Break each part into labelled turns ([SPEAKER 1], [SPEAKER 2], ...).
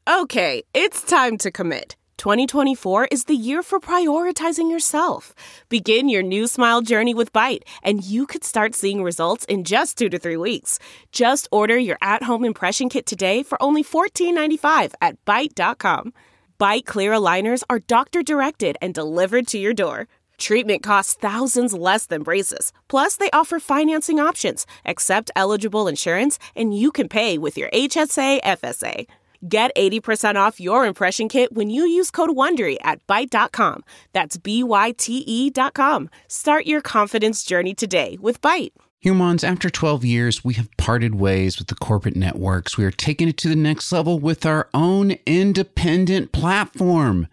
[SPEAKER 1] Okay, it's time to commit. 2024 is the year for prioritizing yourself. Begin your new smile journey with Byte, and you could start seeing results in just 2 to 3 weeks. Just order your at-home impression kit today for only $14.95 at Byte.com. Byte Clear aligners are doctor-directed and delivered to your door. Treatment costs thousands less than braces. Plus, they offer financing options, accept eligible insurance, and you can pay with your HSA, FSA. Get 80% off your impression kit when you use code WONDERY at Byte.com. That's BYTE.com. Start your confidence journey today with Byte.
[SPEAKER 2] Humans, after 12 years, we have parted ways with the corporate networks. We are taking it to the next level with our own independent platform,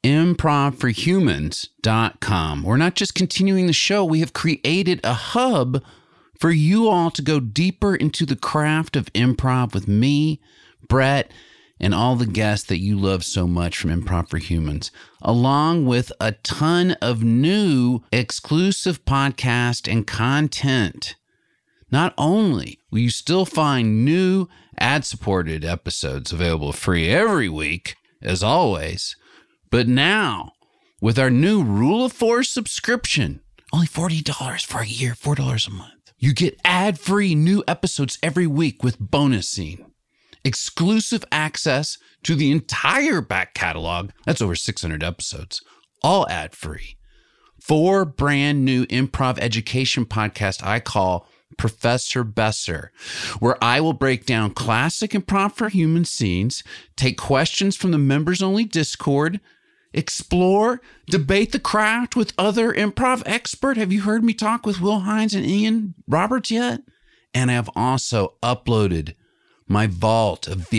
[SPEAKER 2] improvforhumans.com. We're not just continuing the show. We have created a hub for you all to go deeper into the craft of improv with me, Brett, and all the guests that you love so much from Improv for Humans, along with a ton of new exclusive podcast and content. Not only will you still find new ad-supported episodes available free every week, as always, but now, with our new Rule of 4 subscription, only $40 for a year, $4 a month, you get ad-free new episodes every week with bonusing. Exclusive access to the entire back catalog. That's over 600 episodes, all ad-free. 4 brand new improv education podcasts I call Professor Besser, where I will break down classic Improv for Human scenes, take questions from the members-only Discord, explore, debate the craft with other improv experts. Have you heard me talk with Will Hines and Ian Roberts yet? And I have also uploaded my vault of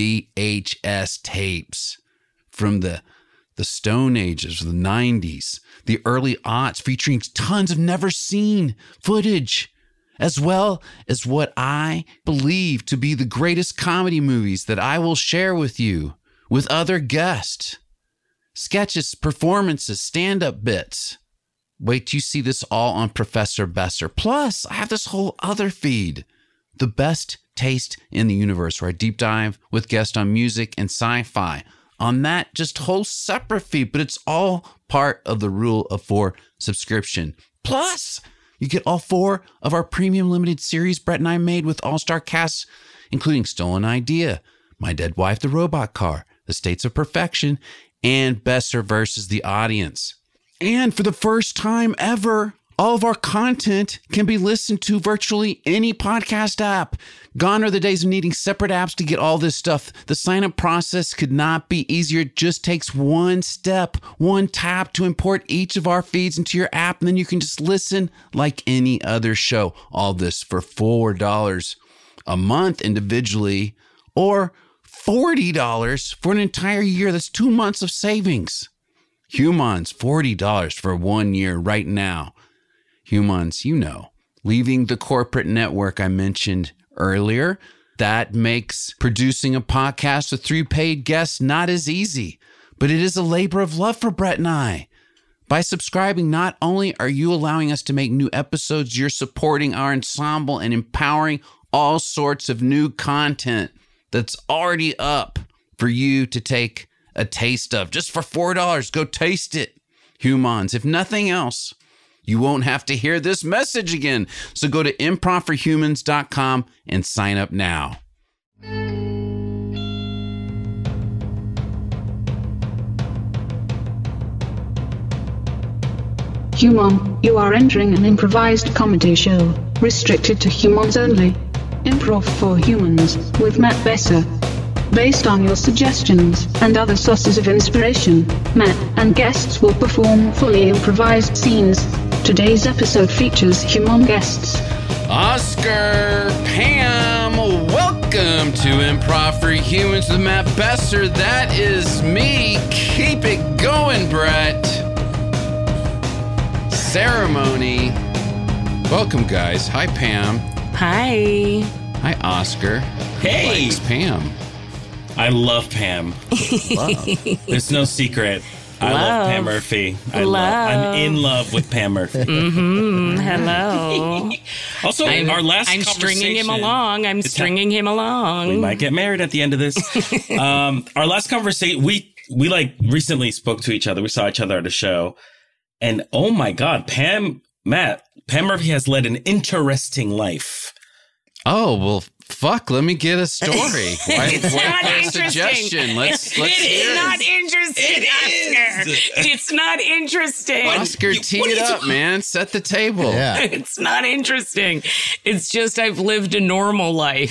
[SPEAKER 2] VHS tapes from the Stone Ages, the 90s, the early aughts, featuring tons of never seen footage, as well as what I believe to be the greatest comedy movies that I will share with you with other guests. Sketches, performances, stand-up bits. Wait till you see this all on Professor Besser. Plus, I have this whole other feed, The Best Taste in the Universe, where I deep dive with guests on music and sci-fi. On that just whole separate feed, but it's all part of the Rule of 4 subscription. Plus, you get all 4 of our premium limited series Brett and I made with all-star casts, including Stolen Idea, My Dead Wife, The Robot Car, The States of Perfection, and Besser versus the Audience. And for the first time ever, all of our content can be listened to virtually any podcast app. Gone are the days of needing separate apps to get all this stuff. The sign-up process could not be easier. It just takes one step, one tap to import each of our feeds into your app, and then you can just listen like any other show. All this for $4 a month individually, or $40 for an entire year. That's 2 months of savings. Humans, $40 for 1 year right now. Humans, you know, leaving the corporate network I mentioned earlier, that makes producing a podcast with 3 paid guests not as easy, but it is a labor of love for Brett and I. By subscribing, not only are you allowing us to make new episodes, you're supporting our ensemble and empowering all sorts of new content that's already up for you to take a taste of. Just for $4, go taste it. Humans, if nothing else, you won't have to hear this message again. So go to improvforhumans.com and sign up now.
[SPEAKER 3] Human, you are entering an improvised comedy show, restricted to humans only. Improv for Humans, with Matt Besser. Based on your suggestions and other sources of inspiration, Matt and guests will perform fully improvised scenes. Today's episode features human guests.
[SPEAKER 2] Oscar, Pam, welcome to Improv for Humans with Matt Besser. That is me. Keep it going, Brett. Ceremony. Welcome, guys. Hi, Pam.
[SPEAKER 4] Hi.
[SPEAKER 2] Hi, Oscar.
[SPEAKER 5] Hey.
[SPEAKER 2] Thanks, Pam.
[SPEAKER 5] I love Pam.
[SPEAKER 2] Love.
[SPEAKER 5] There's no secret.
[SPEAKER 4] I love Pam Murphy. I'm in love with Pam Murphy.
[SPEAKER 5] Hello.
[SPEAKER 4] Also, our last
[SPEAKER 5] I'm
[SPEAKER 4] conversation...
[SPEAKER 5] stringing him along.
[SPEAKER 4] We might get married at the end of this. Our last conversation, we recently spoke to each other. We saw each other at a show. And oh my God, Pam Murphy has led an interesting life.
[SPEAKER 2] Oh, well, fuck, let me get a story.
[SPEAKER 5] It's not interesting.
[SPEAKER 2] Suggestion. Let's hear
[SPEAKER 5] It's not interesting, Oscar. It's not interesting.
[SPEAKER 2] Oscar, tee it up, man. Set the table.
[SPEAKER 6] Yeah.
[SPEAKER 5] It's not interesting. It's just I've lived a normal life.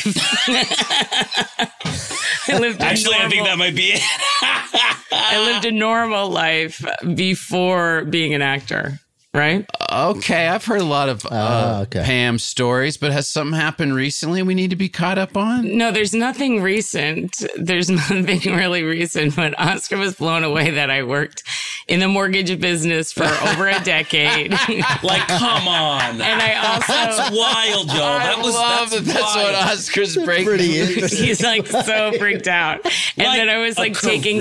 [SPEAKER 4] I think that might be it.
[SPEAKER 5] I lived a normal life before being an actor. Right?
[SPEAKER 2] Okay, I've heard a lot of
[SPEAKER 6] okay.
[SPEAKER 2] Pam stories, but has something happened recently we need to be caught up on?
[SPEAKER 5] No, there's nothing recent. There's nothing really recent, but Oscar was blown away that I worked in the mortgage business for over a decade.
[SPEAKER 4] Like, come on.
[SPEAKER 5] And I also...
[SPEAKER 4] That's wild, Joe.
[SPEAKER 2] That's what Oscar's breaking.
[SPEAKER 5] He's like so freaked out. And then I was taking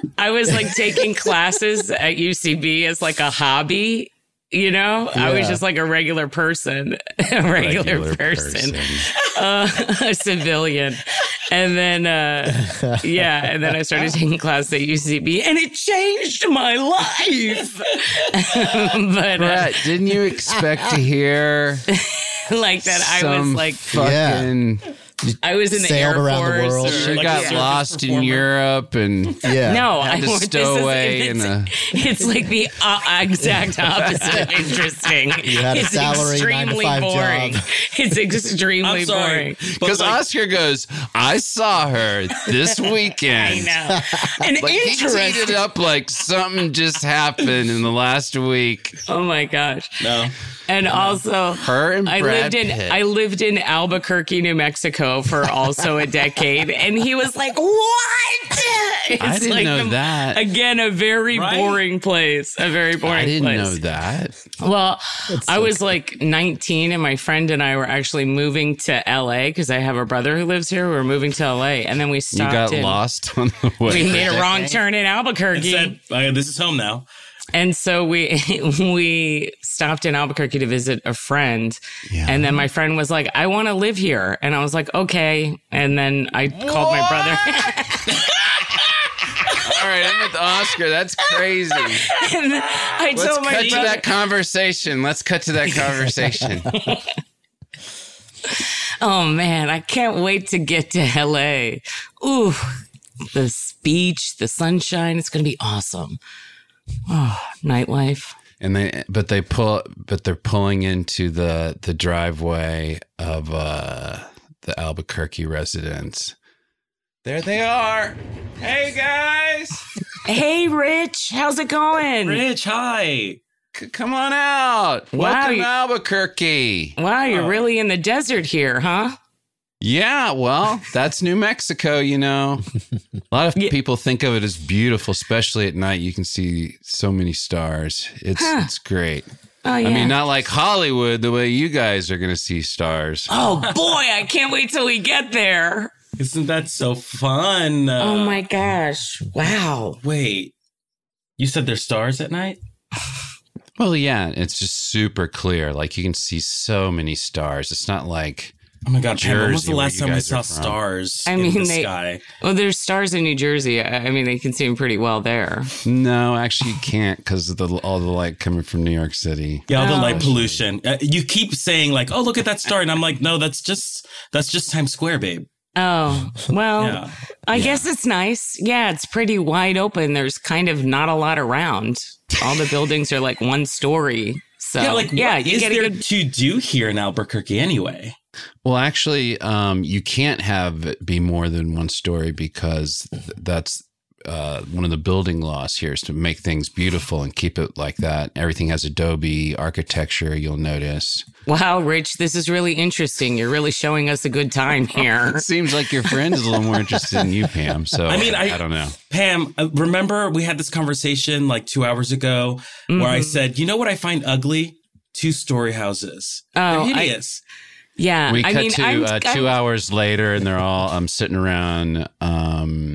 [SPEAKER 5] classes at UCB as like a hobby. You know,
[SPEAKER 6] yeah.
[SPEAKER 5] I was just like a regular person, a regular person. A civilian. And then, and then I started taking classes at UCB and it changed my life. But
[SPEAKER 2] Brett, didn't you expect to hear
[SPEAKER 5] like that? I was like,
[SPEAKER 2] fucking...
[SPEAKER 5] I was in the
[SPEAKER 6] Sailed
[SPEAKER 5] Air
[SPEAKER 6] around the
[SPEAKER 5] Force.
[SPEAKER 6] world.
[SPEAKER 2] She got lost in Europe and
[SPEAKER 5] No,
[SPEAKER 2] had to stow away
[SPEAKER 5] it's like the exact opposite of interesting.
[SPEAKER 6] You had a
[SPEAKER 5] it's
[SPEAKER 6] salary,
[SPEAKER 5] extremely
[SPEAKER 6] 9 to 5
[SPEAKER 5] boring.
[SPEAKER 6] job.
[SPEAKER 5] It's extremely boring.
[SPEAKER 2] Because Oscar goes, I saw her this weekend.
[SPEAKER 5] I know. And
[SPEAKER 2] Like he teed it up like something just happened in the last week.
[SPEAKER 5] Oh my gosh.
[SPEAKER 4] No.
[SPEAKER 5] And also,
[SPEAKER 2] Her and Brad Pitt.
[SPEAKER 5] I lived in Albuquerque, New Mexico for also a decade, and he was like, "What?"
[SPEAKER 2] I didn't know that.
[SPEAKER 5] Again, a very boring place. A very boring place.
[SPEAKER 2] I didn't know that.
[SPEAKER 5] Well, I was like 19, and my friend and I were actually moving to LA because I have a brother who lives here. We were moving to LA, and then we stopped.
[SPEAKER 2] You got lost on the way.
[SPEAKER 5] We made a wrong turn in Albuquerque.
[SPEAKER 4] And said, this is home now.
[SPEAKER 5] And so we stopped in Albuquerque to visit a friend. Yeah. And then my friend was like, I want to live here. And I was like, okay. And then I called my brother.
[SPEAKER 2] All right, I'm with Oscar. That's crazy.
[SPEAKER 5] And I
[SPEAKER 2] Let's
[SPEAKER 5] told my
[SPEAKER 2] cut to
[SPEAKER 5] brother.
[SPEAKER 2] that conversation. Let's cut to that conversation.
[SPEAKER 5] Oh, man, I can't wait to get to LA. Ooh, the beach, the sunshine. It's going to be awesome. Oh, nightlife.
[SPEAKER 2] And they're pulling into the driveway of the Albuquerque residence. There they are. Hey guys.
[SPEAKER 5] Hey Rich, how's it going?
[SPEAKER 4] Rich, hi.
[SPEAKER 2] Come on out.
[SPEAKER 5] Wow,
[SPEAKER 2] Welcome to Albuquerque.
[SPEAKER 5] Wow, you're really in the desert here, huh?
[SPEAKER 2] Yeah, well, that's New Mexico, you know. A lot of people think of it as beautiful, especially at night. You can see so many stars. It's great.
[SPEAKER 5] Oh, yeah.
[SPEAKER 2] I mean, not like Hollywood, the way you guys are going to see stars.
[SPEAKER 5] Oh, boy, I can't wait till we get there.
[SPEAKER 4] Isn't that so fun?
[SPEAKER 5] Oh, my gosh. Wow.
[SPEAKER 4] Wait, you said there's stars at night?
[SPEAKER 2] Well, yeah, it's just super clear. Like, you can see so many stars. It's not like...
[SPEAKER 4] Oh my God, Pam, when was the
[SPEAKER 2] Jersey,
[SPEAKER 4] last
[SPEAKER 2] where
[SPEAKER 4] time
[SPEAKER 2] you
[SPEAKER 4] we
[SPEAKER 2] guys
[SPEAKER 4] saw
[SPEAKER 2] are from.
[SPEAKER 4] stars
[SPEAKER 5] I mean,
[SPEAKER 4] in the sky?
[SPEAKER 5] Well, there's stars in New Jersey. I mean, they can see them pretty well there.
[SPEAKER 2] No, actually, you can't because of all the light coming from New York City.
[SPEAKER 4] Yeah, all the light pollution. You keep saying like, "Oh, look at that star," and I'm like, "No, that's just Times Square, babe."
[SPEAKER 5] Oh, well,
[SPEAKER 4] Yeah.
[SPEAKER 5] I guess it's nice. Yeah, it's pretty wide open. There's kind of not a lot around. All the buildings are like one story. So,
[SPEAKER 4] what
[SPEAKER 5] you
[SPEAKER 4] is
[SPEAKER 5] get
[SPEAKER 4] there
[SPEAKER 5] a good...
[SPEAKER 4] to do here in Albuquerque anyway?
[SPEAKER 2] Well, actually, you can't have it be more than one story because that's one of the building laws here is to make things beautiful and keep it like that. Everything has Adobe architecture, you'll notice.
[SPEAKER 5] Wow, Rich, this is really interesting. You're really showing us a good time here.
[SPEAKER 2] It seems like your friend is a little more interested in you, Pam. So I mean, I don't know.
[SPEAKER 4] Pam, remember we had this conversation like 2 hours ago where I said, you know what I find ugly? 2-story houses.
[SPEAKER 5] Oh,
[SPEAKER 4] they're hideous.
[SPEAKER 5] Yeah.
[SPEAKER 2] We cut to 2 hours later and they're all sitting around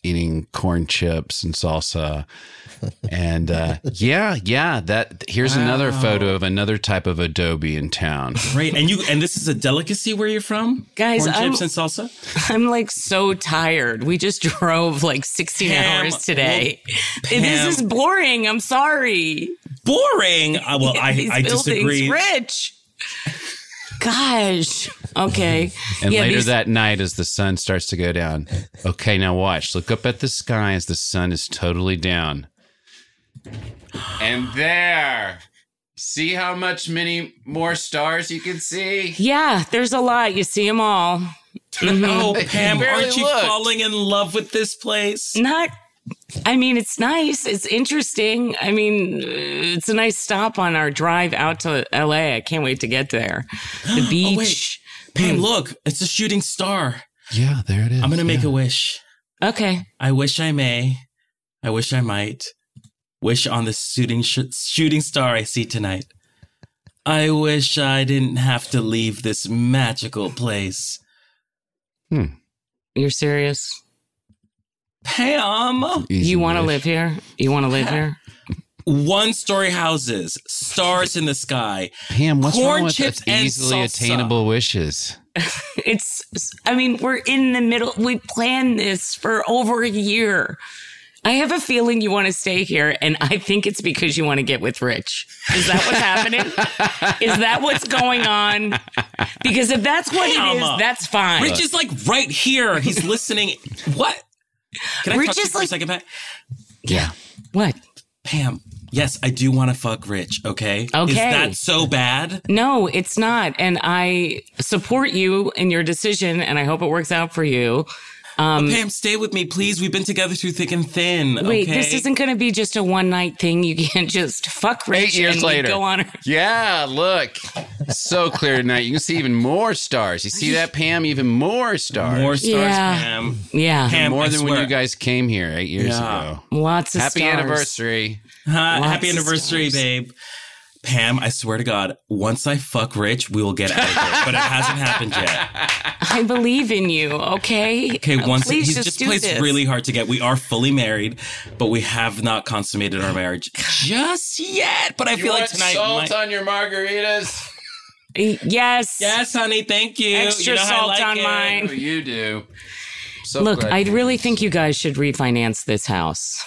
[SPEAKER 2] eating corn chips and salsa. And here's another photo of another type of adobe in town.
[SPEAKER 4] Great. And this is a delicacy where you're from?
[SPEAKER 5] Guys,
[SPEAKER 4] corn chips and salsa?
[SPEAKER 5] I'm like so tired. We just drove like 16 hours today. This is boring. I'm sorry.
[SPEAKER 4] Boring? I disagree.
[SPEAKER 5] Rich. Gosh. Okay.
[SPEAKER 2] And later that night, as the sun starts to go down, okay, now watch. Look up at the sky as the sun is totally down. And there. See how many more stars you can see?
[SPEAKER 5] Yeah, there's a lot. You see them all. Mm-hmm.
[SPEAKER 4] Oh, Pam, aren't you falling in love with this place?
[SPEAKER 5] It's nice. It's interesting. I mean, it's a nice stop on our drive out to LA. I can't wait to get there. The beach.
[SPEAKER 4] Oh, wait. Pam, look, it's a shooting star.
[SPEAKER 2] Yeah, there it is.
[SPEAKER 4] I'm going to make a wish.
[SPEAKER 5] Okay.
[SPEAKER 4] I wish I may. I wish I might. Wish on the shooting star I see tonight. I wish I didn't have to leave this magical place.
[SPEAKER 5] You're serious?
[SPEAKER 4] Pam!
[SPEAKER 5] You want to live here? You want to live here?
[SPEAKER 4] 1-story houses, stars in the sky.
[SPEAKER 2] Pam, what's
[SPEAKER 4] corn
[SPEAKER 2] wrong with
[SPEAKER 4] chips
[SPEAKER 2] easily attainable wishes?
[SPEAKER 5] We're in the middle. We planned this for over a year. I have a feeling you want to stay here, and I think it's because you want to get with Rich. Is that what's happening? Is that what's going on? Because if that's what it is, that's fine.
[SPEAKER 4] Rich is like right here. He's listening. What? Can I talk to you for a second, Pam?
[SPEAKER 5] Yeah. What?
[SPEAKER 4] Pam, yes, I do want to fuck Rich, okay?
[SPEAKER 5] Okay.
[SPEAKER 4] Is that so bad?
[SPEAKER 5] No, it's not. And I support you in your decision, and I hope it works out for you.
[SPEAKER 4] Pam, stay with me, please. We've been together through thick and thin.
[SPEAKER 5] Wait,
[SPEAKER 4] okay?
[SPEAKER 5] This isn't going to be just a one-night thing. You can't just fuck Rich
[SPEAKER 2] 8 years
[SPEAKER 5] and
[SPEAKER 2] later.
[SPEAKER 5] Go on.
[SPEAKER 2] Yeah, look. So clear tonight. You can see even more stars. You see that, Pam? Even more stars.
[SPEAKER 4] More stars,
[SPEAKER 5] Yeah.
[SPEAKER 4] Pam.
[SPEAKER 5] Yeah.
[SPEAKER 4] Pam,
[SPEAKER 2] More
[SPEAKER 4] I
[SPEAKER 2] than
[SPEAKER 4] swear.
[SPEAKER 2] when you guys came here 8 years ago.
[SPEAKER 5] Lots of
[SPEAKER 2] Happy
[SPEAKER 5] stars.
[SPEAKER 2] anniversary.
[SPEAKER 4] Happy
[SPEAKER 5] of
[SPEAKER 4] anniversary,
[SPEAKER 5] stars.
[SPEAKER 4] babe. Pam, I swear to God, once I fuck Rich, we will get out of here. But it hasn't happened yet.
[SPEAKER 5] I believe in you, okay?
[SPEAKER 4] Okay, once
[SPEAKER 5] Please
[SPEAKER 4] he's just
[SPEAKER 5] do
[SPEAKER 4] plays
[SPEAKER 5] this.
[SPEAKER 4] really hard to get. We are fully married, but we have not consummated our marriage just yet. But I feel like tonight.
[SPEAKER 2] on your margaritas?
[SPEAKER 5] Yes.
[SPEAKER 4] Yes, honey, thank you.
[SPEAKER 5] Extra
[SPEAKER 4] You know how I
[SPEAKER 5] salt
[SPEAKER 4] like
[SPEAKER 5] on
[SPEAKER 4] it.
[SPEAKER 5] mine.
[SPEAKER 2] Oh, you do. So
[SPEAKER 5] Look,
[SPEAKER 2] glad
[SPEAKER 5] I
[SPEAKER 2] you-
[SPEAKER 5] really think you guys should refinance this house.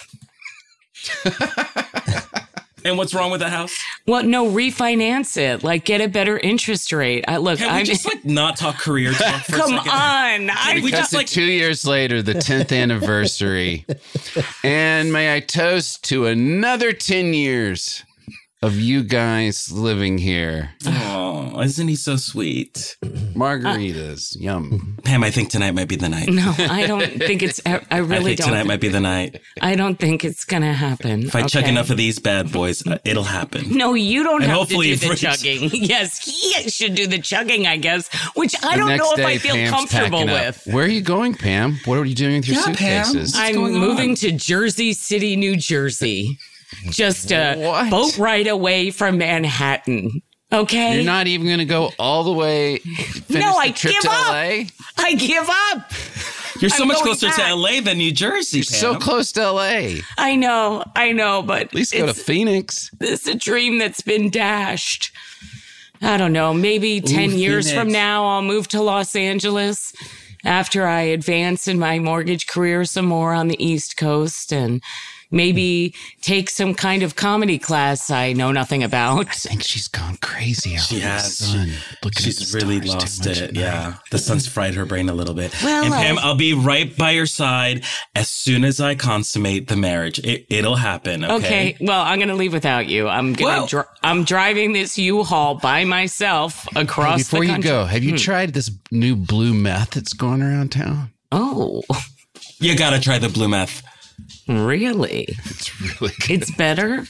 [SPEAKER 4] And what's wrong with the house?
[SPEAKER 5] Well, no, refinance it. Like, get a better interest rate.
[SPEAKER 4] Can we just not talk career talk for
[SPEAKER 5] come
[SPEAKER 4] a second?
[SPEAKER 5] on.
[SPEAKER 4] We
[SPEAKER 2] Cut
[SPEAKER 4] just
[SPEAKER 2] to 2 years later, the 10th anniversary. And may I toast to another 10 years of you guys living here.
[SPEAKER 4] Oh, isn't he so sweet?
[SPEAKER 2] Margaritas. Yum.
[SPEAKER 4] Pam, I think tonight might be the night.
[SPEAKER 5] No, I don't think it's. I really
[SPEAKER 4] think tonight might be the night.
[SPEAKER 5] I don't think it's gonna happen.
[SPEAKER 4] If I chug enough of these bad boys, it'll happen.
[SPEAKER 5] No, you don't
[SPEAKER 4] And
[SPEAKER 5] have to
[SPEAKER 4] hopefully
[SPEAKER 5] do the
[SPEAKER 4] if Rich-
[SPEAKER 5] chugging. Yes, he should do the chugging, I guess, which I
[SPEAKER 2] The
[SPEAKER 5] don't
[SPEAKER 2] next
[SPEAKER 5] know if
[SPEAKER 2] day,
[SPEAKER 5] I feel
[SPEAKER 2] Pam's
[SPEAKER 5] comfortable
[SPEAKER 2] packing up.
[SPEAKER 5] with.
[SPEAKER 2] Where are you going, Pam? What are you doing with your
[SPEAKER 4] Yeah, Pam.
[SPEAKER 2] suitcases?
[SPEAKER 4] What's
[SPEAKER 5] I'm
[SPEAKER 4] going
[SPEAKER 5] moving
[SPEAKER 4] on?
[SPEAKER 5] to Jersey City, New Jersey. Just a
[SPEAKER 2] What?
[SPEAKER 5] boat ride away from Manhattan. Okay?
[SPEAKER 2] You're not even going to go all the way, finish
[SPEAKER 5] No, I
[SPEAKER 2] the trip
[SPEAKER 5] give
[SPEAKER 2] to
[SPEAKER 5] up.
[SPEAKER 2] LA?
[SPEAKER 5] I give up.
[SPEAKER 4] You're so
[SPEAKER 5] I'm
[SPEAKER 4] much
[SPEAKER 5] going
[SPEAKER 4] closer
[SPEAKER 5] back.
[SPEAKER 4] to LA than New Jersey, Pam.
[SPEAKER 2] So close to LA.
[SPEAKER 5] I know, but
[SPEAKER 2] At least go to Phoenix.
[SPEAKER 5] it's a dream that's been dashed. I don't know. Maybe 10 years
[SPEAKER 4] Phoenix.
[SPEAKER 5] from now, I'll move to Los Angeles after I advance in my mortgage career some more on the East Coast and maybe take some kind of comedy class I know nothing about.
[SPEAKER 2] I think she's gone crazy out
[SPEAKER 4] She
[SPEAKER 2] in the
[SPEAKER 4] has.
[SPEAKER 2] sun. Looking at
[SPEAKER 4] She's
[SPEAKER 2] the
[SPEAKER 4] really
[SPEAKER 2] stars too
[SPEAKER 4] lost
[SPEAKER 2] much
[SPEAKER 4] it.
[SPEAKER 2] at night.
[SPEAKER 4] Yeah. The sun's fried her brain a little bit.
[SPEAKER 5] Well,
[SPEAKER 4] and Pam, I'll be right by your side as soon as I consummate the marriage. It'll happen.
[SPEAKER 5] Okay, well, I'm going to leave without you. I'm going to I'm driving this U-Haul by myself across
[SPEAKER 2] Before
[SPEAKER 5] the
[SPEAKER 2] you
[SPEAKER 5] country.
[SPEAKER 2] go, have you tried this new blue meth that's going around town?
[SPEAKER 5] Oh,
[SPEAKER 4] You got to try the blue meth.
[SPEAKER 5] really?
[SPEAKER 2] It's really good.
[SPEAKER 5] It's better?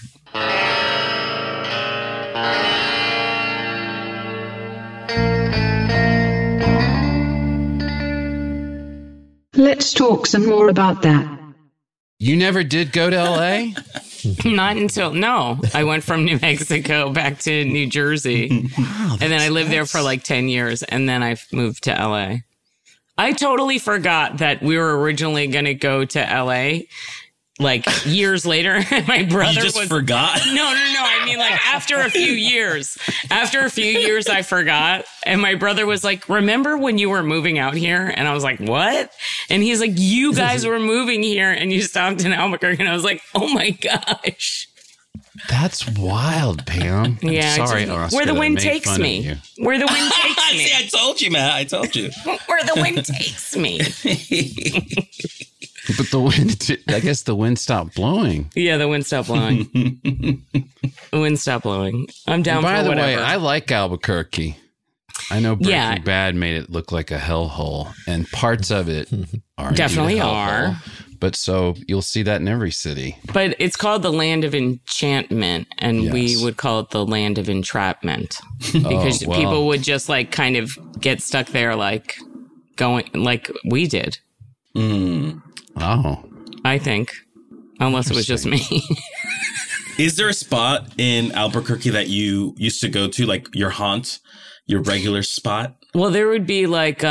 [SPEAKER 3] Let's talk some more about that.
[SPEAKER 2] You never did go to LA?
[SPEAKER 5] Not until, no. I went from New Mexico back to New Jersey.
[SPEAKER 2] Wow.
[SPEAKER 5] And then I lived there for like 10 years. And then I moved to LA. I totally forgot that we were originally going to go to LA like years later. My brother
[SPEAKER 4] forgot?
[SPEAKER 5] No. I mean, like after a few years, I forgot. And my brother was like, remember when you were moving out here? And I was like, what? And he's like, you guys were moving here and you stopped in Albuquerque. And I was like, oh my gosh.
[SPEAKER 2] That's wild, Pam.
[SPEAKER 5] Yeah,
[SPEAKER 2] sorry,
[SPEAKER 5] Oscar, where the wind takes me. Where the wind takes me.
[SPEAKER 4] See, I told you, Matt. I told you.
[SPEAKER 5] Where the wind takes me.
[SPEAKER 2] But the wind, I guess the wind stopped blowing.
[SPEAKER 5] Yeah, the wind stopped blowing. The wind stopped blowing. I'm down for whatever.
[SPEAKER 2] By the way, I like Albuquerque. I know Breaking Bad made it look like a hellhole, and parts of it are
[SPEAKER 5] definitely are.
[SPEAKER 2] But so you'll see that in every city.
[SPEAKER 5] But it's called the Land of Enchantment, and we would call it the Land of Entrapment because people would just like kind of get stuck there, like going like we did.
[SPEAKER 2] Oh,
[SPEAKER 5] I think, unless it was just me.
[SPEAKER 4] Is there a spot in Albuquerque that you used to go to, like your haunt, your regular spot?
[SPEAKER 5] Well, there would be like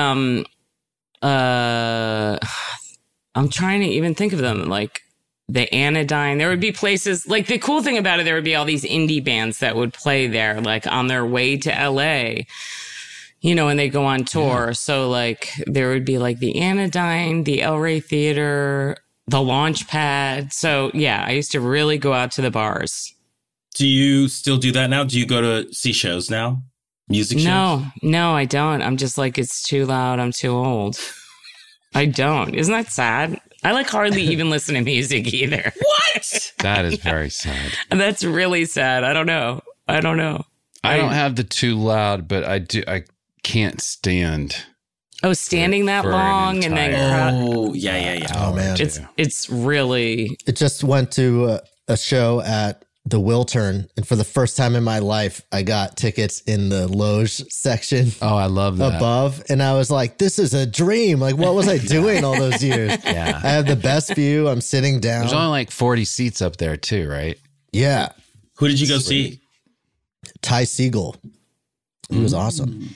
[SPEAKER 5] I'm trying to even think of them, like the Anodyne. There would be places, like the cool thing about it, there would be all these indie bands that would play there, like on their way to LA, you know, when they go on tour. Yeah. So like there would be like the Anodyne, the El Rey Theater, the Launchpad. So yeah, I used to really go out to the bars.
[SPEAKER 4] Do you still do that now? Do you go to see shows now? Music shows?
[SPEAKER 5] No, I don't. I'm just like, it's too loud. I'm too old. I don't. Isn't that sad? I like hardly even listen to music either.
[SPEAKER 4] What?
[SPEAKER 2] That is very sad.
[SPEAKER 5] That's really sad. I don't know. I don't
[SPEAKER 2] have the too loud, but I do. I can't stand.
[SPEAKER 5] Oh, standing that long and then.
[SPEAKER 4] Oh, yeah.
[SPEAKER 6] Oh man,
[SPEAKER 5] it's really.
[SPEAKER 6] It just went to a show at the Wiltern, and for the first time in my life, I got tickets in the loge section.
[SPEAKER 2] Oh, I love that.
[SPEAKER 6] Above, and I was like, this is a dream. Like, what was I doing all those years?
[SPEAKER 2] Yeah.
[SPEAKER 6] I have the best view. I'm sitting down.
[SPEAKER 2] There's only like 40 seats up there too, right?
[SPEAKER 6] Yeah.
[SPEAKER 4] Who did you go see?
[SPEAKER 6] Ty Segall. He was awesome.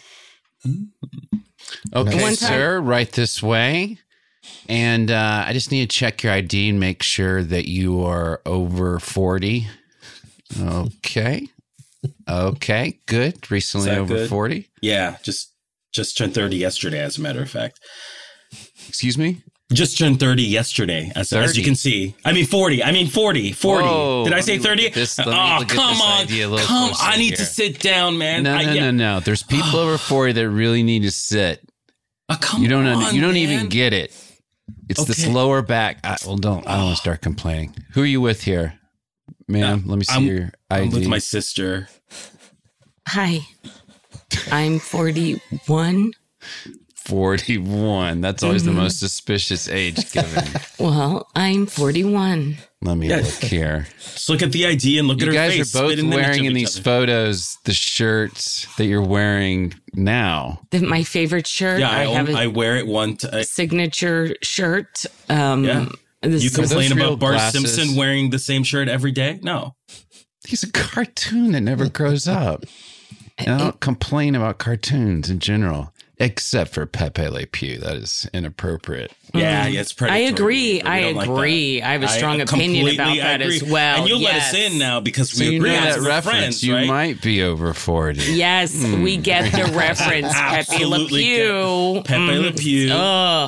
[SPEAKER 2] Okay, sir, right this way. And I just need to check your ID and make sure that you are over 40. Okay, good. Recently over good? 40?
[SPEAKER 4] Yeah, just turned 30 yesterday, as a matter of fact.
[SPEAKER 2] Excuse me?
[SPEAKER 4] Just turned 30 yesterday, as you can see. I mean 40. 40.
[SPEAKER 2] Whoa,
[SPEAKER 4] did I say 30?
[SPEAKER 2] Come on.
[SPEAKER 4] I need to sit down, man.
[SPEAKER 2] No. There's people over 40 that really need to sit. You don't even get it. It's this lower back. I don't want to start complaining. Who are you with here? Ma'am, let me see your ID.
[SPEAKER 4] I'm with my sister.
[SPEAKER 5] Hi. I'm 41.
[SPEAKER 2] 41. That's always the most suspicious age given.
[SPEAKER 5] Well, I'm 41.
[SPEAKER 2] Let me look here.
[SPEAKER 4] Just look at the ID and look at her face.
[SPEAKER 2] You guys are both wearing in these photos the shirts that you're wearing now.
[SPEAKER 5] My favorite shirt.
[SPEAKER 4] Yeah, I wear it one time.
[SPEAKER 5] Signature shirt.
[SPEAKER 4] You complain about Bart Simpson wearing the same shirt every day? No.
[SPEAKER 2] He's a cartoon that never grows up. And I don't complain about cartoons in general. Except for Pepe Le Pew. That is inappropriate.
[SPEAKER 4] Yeah, it's predatory.
[SPEAKER 5] I agree.
[SPEAKER 4] Like
[SPEAKER 5] I have a strong opinion about that as well.
[SPEAKER 4] And you'll let us in now because we
[SPEAKER 2] agree
[SPEAKER 4] as
[SPEAKER 2] that reference.
[SPEAKER 4] Friends,
[SPEAKER 2] you
[SPEAKER 4] right?
[SPEAKER 2] might be over 40.
[SPEAKER 5] Yes, we get the reference. Pepe Le Pew.
[SPEAKER 4] Pepe Le Pew.
[SPEAKER 5] Ugh.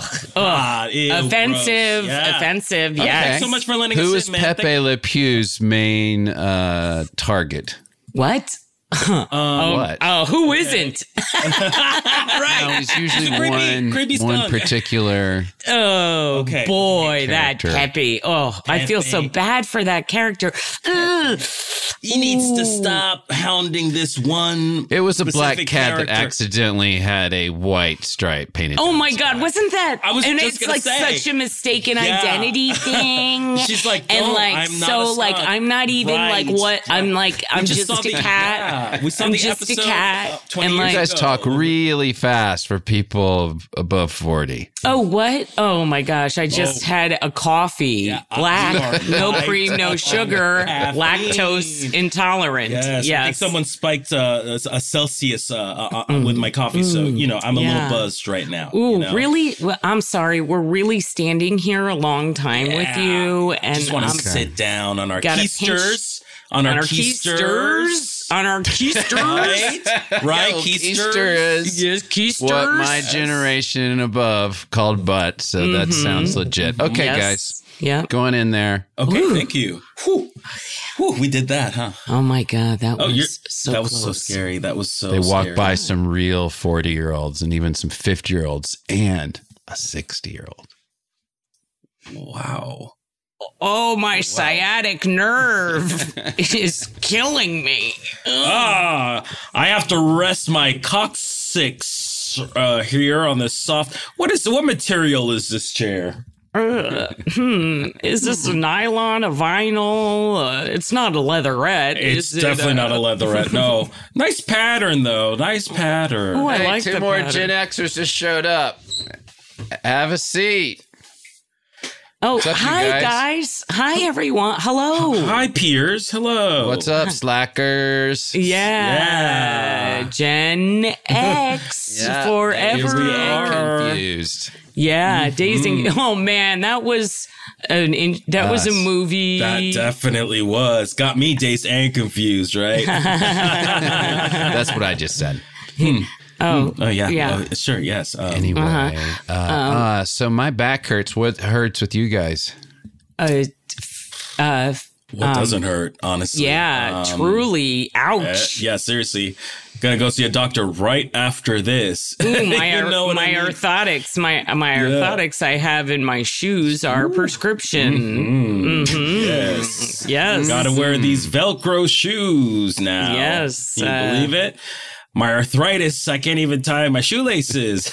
[SPEAKER 5] Offensive.
[SPEAKER 4] Yeah.
[SPEAKER 5] Offensive.
[SPEAKER 4] Okay.
[SPEAKER 5] Yes.
[SPEAKER 4] Thanks so much for letting us
[SPEAKER 2] in, man. Who is Pepe Le Pew's main target?
[SPEAKER 5] What?
[SPEAKER 2] What?
[SPEAKER 5] Oh, who isn't?
[SPEAKER 4] Right.
[SPEAKER 2] No, he's usually one particular.
[SPEAKER 5] Oh, okay. Boy, that Pepe. Oh, Pepe. I feel so bad for that character.
[SPEAKER 4] He needs to stop hounding this one.
[SPEAKER 2] It was a black cat that accidentally had a white stripe painted.
[SPEAKER 5] Oh my God, wasn't that?
[SPEAKER 4] I was
[SPEAKER 5] and
[SPEAKER 4] just
[SPEAKER 5] it's like
[SPEAKER 4] say.
[SPEAKER 5] such a mistaken identity thing.
[SPEAKER 4] She's like,
[SPEAKER 5] and like, I'm not even like what I'm like. I'm just a cat.
[SPEAKER 4] Yeah, we saw
[SPEAKER 5] I'm
[SPEAKER 4] the
[SPEAKER 5] just a
[SPEAKER 4] episode
[SPEAKER 5] cat,
[SPEAKER 4] 20
[SPEAKER 5] and
[SPEAKER 4] years
[SPEAKER 5] like-
[SPEAKER 2] You guys
[SPEAKER 4] ago.
[SPEAKER 2] talk really fast for people above 40.
[SPEAKER 5] Oh, what? Oh my gosh. I just had a coffee.
[SPEAKER 4] Yeah,
[SPEAKER 5] Black,
[SPEAKER 4] you are
[SPEAKER 5] no
[SPEAKER 4] right.
[SPEAKER 5] cream, no sugar,
[SPEAKER 4] Caffeine.
[SPEAKER 5] lactose intolerant.
[SPEAKER 4] Yes, I think someone spiked a Celsius with my coffee, so I'm a little buzzed right now.
[SPEAKER 5] Ooh, really? Well, I'm sorry. We're really standing here a long time with you, and
[SPEAKER 4] just want to
[SPEAKER 5] I'm
[SPEAKER 4] sit down on our
[SPEAKER 5] Gotta
[SPEAKER 4] keisters, on our keisters,
[SPEAKER 5] on our keisters.
[SPEAKER 4] right?
[SPEAKER 2] Yo,
[SPEAKER 4] Keisters.
[SPEAKER 2] keister is
[SPEAKER 5] Yes, keisters.
[SPEAKER 2] what my generation and above called butt, so that sounds legit. Okay,
[SPEAKER 5] Yes.
[SPEAKER 2] guys,
[SPEAKER 5] Yeah.
[SPEAKER 2] going in there.
[SPEAKER 4] Okay, thank you. Whew. Whew, we did that, huh?
[SPEAKER 5] Oh my God, that
[SPEAKER 4] Oh,
[SPEAKER 5] was so
[SPEAKER 4] that
[SPEAKER 5] close.
[SPEAKER 4] was so scary. That was so.
[SPEAKER 2] They walk
[SPEAKER 4] scary.
[SPEAKER 2] by some real 40-year-olds and even some 50-year-olds and a 60-year-old.
[SPEAKER 4] Wow.
[SPEAKER 5] Oh, my sciatic nerve is killing me.
[SPEAKER 4] I have to rest my coccyx here on this soft. What material is this chair?
[SPEAKER 5] Is this a nylon, a vinyl? It's not a leatherette.
[SPEAKER 4] It's
[SPEAKER 5] is it,
[SPEAKER 4] definitely not a leatherette. No, nice pattern though. Nice pattern.
[SPEAKER 5] Oh, I
[SPEAKER 2] Hey,
[SPEAKER 5] like
[SPEAKER 2] two
[SPEAKER 5] the
[SPEAKER 2] more
[SPEAKER 5] pattern.
[SPEAKER 2] Gen Xers just showed up. Have a seat.
[SPEAKER 5] Oh,
[SPEAKER 2] What's up, you
[SPEAKER 5] hi,
[SPEAKER 2] guys?
[SPEAKER 5] guys. Hi, everyone. Hello.
[SPEAKER 4] Hi, Piers. Hello.
[SPEAKER 2] What's up, slackers?
[SPEAKER 5] Yeah. Gen X forever.
[SPEAKER 4] Here we are.
[SPEAKER 2] Confused.
[SPEAKER 5] Yeah, Dazing. Oh man, that was a movie.
[SPEAKER 4] That definitely was. Got me dazed and confused, right?
[SPEAKER 2] That's what I just said.
[SPEAKER 5] Oh
[SPEAKER 4] yeah.
[SPEAKER 5] yeah.
[SPEAKER 4] Sure, yes.
[SPEAKER 2] Anyway, so my back hurts. What hurts with you guys?
[SPEAKER 4] What doesn't hurt, honestly?
[SPEAKER 5] Yeah, truly. Ouch.
[SPEAKER 4] Yeah, seriously. Gonna go see a doctor right after this.
[SPEAKER 5] Ooh,
[SPEAKER 4] You
[SPEAKER 5] my
[SPEAKER 4] know what I mean?
[SPEAKER 5] orthotics, my orthotics I have in my shoes are prescription.
[SPEAKER 4] Yes.
[SPEAKER 5] Yes.
[SPEAKER 4] Gotta wear these Velcro shoes now.
[SPEAKER 5] Yes,
[SPEAKER 4] Can you believe it? My arthritis, I can't even tie my shoelaces.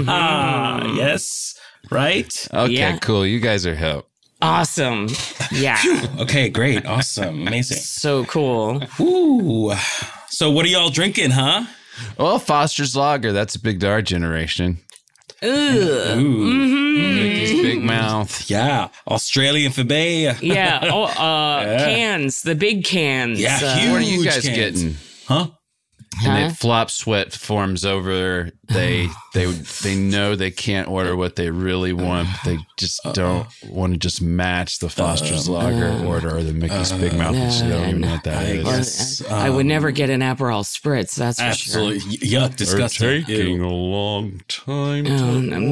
[SPEAKER 4] Yes. Right?
[SPEAKER 2] Okay,
[SPEAKER 5] Yeah.
[SPEAKER 2] cool. You guys are hip.
[SPEAKER 5] Awesome. Yeah.
[SPEAKER 4] Okay, great. Awesome. Amazing.
[SPEAKER 5] So cool.
[SPEAKER 4] Ooh. So what are y'all drinking, huh?
[SPEAKER 2] Well, Foster's Lager. That's big to our generation.
[SPEAKER 5] Ugh.
[SPEAKER 2] Mickey's Big Mouth.
[SPEAKER 4] Yeah. Australian Fibay.
[SPEAKER 5] Yeah. Oh, cans, the big cans.
[SPEAKER 4] Yeah, huge.
[SPEAKER 2] What are you guys
[SPEAKER 4] cans.
[SPEAKER 2] getting?
[SPEAKER 4] Huh?
[SPEAKER 2] And it flop sweat forms over. They know they can't order what they really want. But they just don't want to just match the Foster's Lager order or the Mickey's Big Mouth. They don't even know what that is.
[SPEAKER 5] I would never get an Aperol Spritz. That's for
[SPEAKER 4] Absolutely. Yuck. Disgusting. Ew.
[SPEAKER 2] a long time
[SPEAKER 5] sure.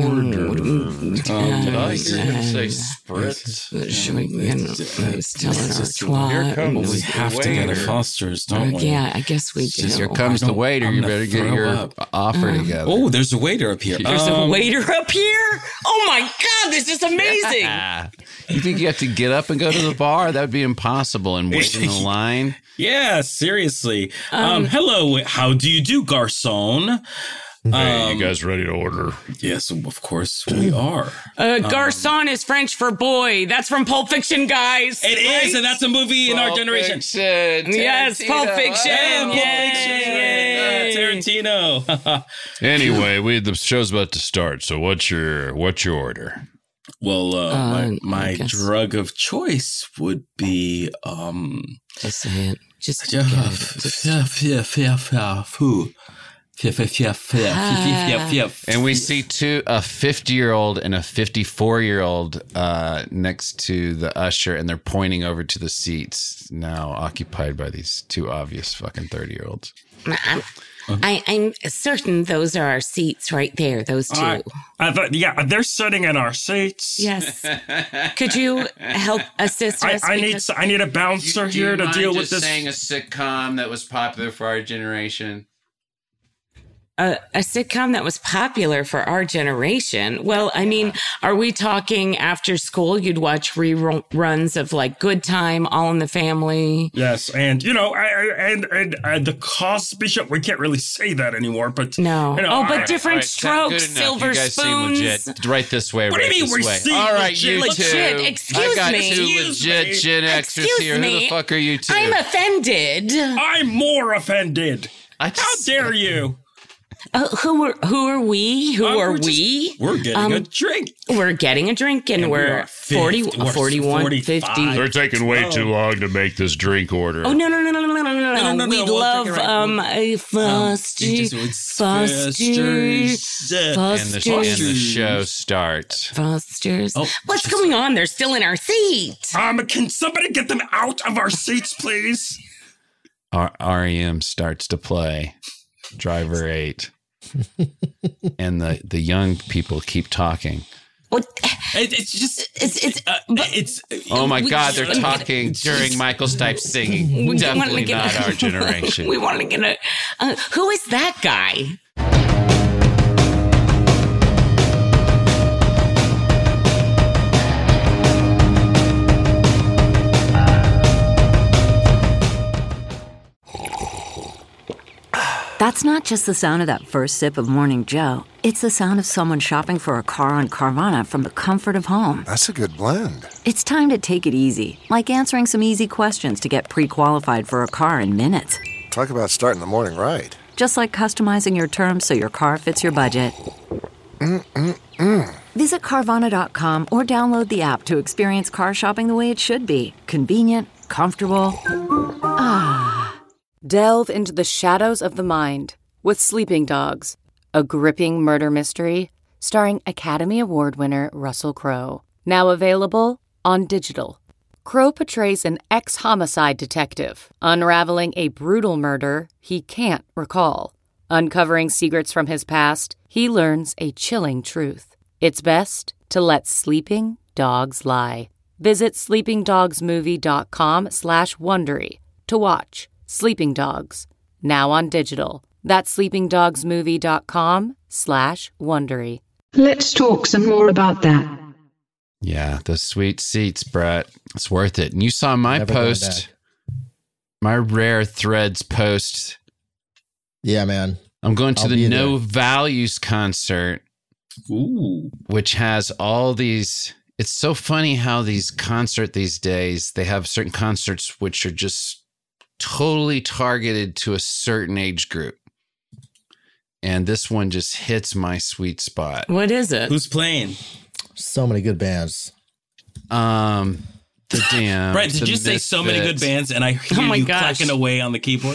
[SPEAKER 2] Did I hear him say spritz?
[SPEAKER 5] I was telling our
[SPEAKER 2] Here
[SPEAKER 5] twat.
[SPEAKER 2] comes
[SPEAKER 4] We have to get a Foster's, don't we?
[SPEAKER 5] Yeah, I guess we do.
[SPEAKER 2] Here comes the waiter. You
[SPEAKER 4] I'm
[SPEAKER 2] better
[SPEAKER 4] gonna
[SPEAKER 2] get your
[SPEAKER 4] throw up.
[SPEAKER 2] offer together.
[SPEAKER 4] Oh, there's a waiter up here.
[SPEAKER 5] There's a waiter up here. Oh my God, this is amazing.
[SPEAKER 2] You think you have to get up and go to the bar? That would be impossible and wait in the line.
[SPEAKER 4] Yeah, seriously. Hello. How do you do, garçon?
[SPEAKER 2] Hey, you guys ready to order?
[SPEAKER 4] Yes, of course we are.
[SPEAKER 5] Garçon is French for boy. That's from Pulp Fiction, guys.
[SPEAKER 4] It is, and that's a movie in our generation.
[SPEAKER 5] Yes, Pulp Fiction.
[SPEAKER 4] Yeah, Tarantino.
[SPEAKER 2] Anyway, the show's about to start. So what's your order?
[SPEAKER 4] Well, my
[SPEAKER 5] I guess.
[SPEAKER 4] drug of choice would be
[SPEAKER 5] Just say it. Just forget it.
[SPEAKER 2] And we see a 50-year-old and a 54-year-old next to the usher, and they're pointing over to the seats now occupied by these two obvious fucking 30-year-olds.
[SPEAKER 5] I'm certain those are our seats right there. Those two.
[SPEAKER 4] I thought, yeah, they're sitting in our seats.
[SPEAKER 5] Yes. Could you help assist us?
[SPEAKER 4] I need a bouncer here to deal with this.
[SPEAKER 2] Saying a sitcom that was popular for our generation.
[SPEAKER 5] a sitcom that was popular for our generation. Well, I mean, are we talking after school? You'd watch reruns of like Good Time, All in the Family.
[SPEAKER 4] Yes, and and the Cosby Show. We can't really say that anymore, but
[SPEAKER 5] no.
[SPEAKER 4] But
[SPEAKER 5] different strokes, silver
[SPEAKER 2] you guys
[SPEAKER 5] spoons.
[SPEAKER 2] Seem legit. Right this way.
[SPEAKER 4] What
[SPEAKER 2] right
[SPEAKER 4] do you mean we seem
[SPEAKER 2] All right,
[SPEAKER 4] legit?
[SPEAKER 2] you
[SPEAKER 5] Legit.
[SPEAKER 2] two.
[SPEAKER 5] Excuse
[SPEAKER 2] I got
[SPEAKER 5] me.
[SPEAKER 2] two legit Gen Xers here. Who the fuck are you two?
[SPEAKER 5] I'm offended.
[SPEAKER 4] I'm more offended. How dare you?
[SPEAKER 5] Who are we? Who are we?
[SPEAKER 4] We're getting a drink.
[SPEAKER 5] We're getting a drink, and we're 41, 50.
[SPEAKER 7] They're taking way too long to make this drink order.
[SPEAKER 5] Oh, no. We love Foster's.
[SPEAKER 2] And the show starts.
[SPEAKER 5] Foster's. What's going on? They're still in our seat.
[SPEAKER 4] Can somebody get them out of our seats, please?
[SPEAKER 2] REM starts to play. Driver 8. And the young people keep talking. Oh my God, they're talking during Michael Stipe singing. Definitely not our generation.
[SPEAKER 5] We want to get who is that guy?
[SPEAKER 8] That's not just the sound of that first sip of Morning Joe. It's the sound of someone shopping for a car on Carvana from the comfort of home.
[SPEAKER 9] That's a good blend.
[SPEAKER 8] It's time to take it easy, like answering some easy questions to get pre-qualified for a car in minutes.
[SPEAKER 9] Talk about starting the morning right.
[SPEAKER 8] Just like customizing your terms so your car fits your budget. Visit Carvana.com or download the app to experience car shopping the way it should be. Convenient, comfortable.
[SPEAKER 10] Delve into the shadows of the mind with Sleeping Dogs, a gripping murder mystery starring Academy Award winner Russell Crowe. Now available on digital. Crowe portrays an ex-homicide detective unraveling a brutal murder he can't recall. Uncovering secrets from his past, he learns a chilling truth. It's best to let sleeping dogs lie. Visit sleepingdogsmovie.com/Wondery to watch Sleeping Dogs, now on digital. That's sleepingdogsmovie.com/Wondery.
[SPEAKER 3] Let's talk some more about that.
[SPEAKER 2] Yeah, the sweet seats, Brett. It's worth it. And you saw my post, my Rare Threads post.
[SPEAKER 6] Yeah, man.
[SPEAKER 2] I'm going to the No Values concert, which has all these. It's so funny how these concerts these days, they have certain concerts which are just totally targeted to a certain age group. And this one just hits my sweet spot.
[SPEAKER 5] What is it?
[SPEAKER 4] Who's playing?
[SPEAKER 6] So many good bands.
[SPEAKER 2] The Damned.
[SPEAKER 4] Brett, did you say so many good bands and I hear you clacking away on the keyboard?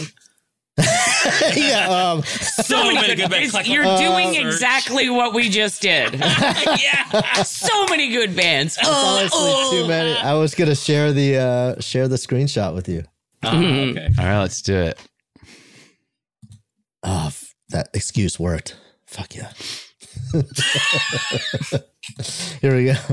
[SPEAKER 6] Yeah,
[SPEAKER 4] so many good bands.
[SPEAKER 5] You're doing exactly what we just did. Yeah, so many good bands.
[SPEAKER 6] Honestly, too many. I was gonna share the screenshot with you.
[SPEAKER 4] Okay.
[SPEAKER 2] All right, let's do it.
[SPEAKER 6] Oh, that excuse worked. Fuck yeah. Here we go.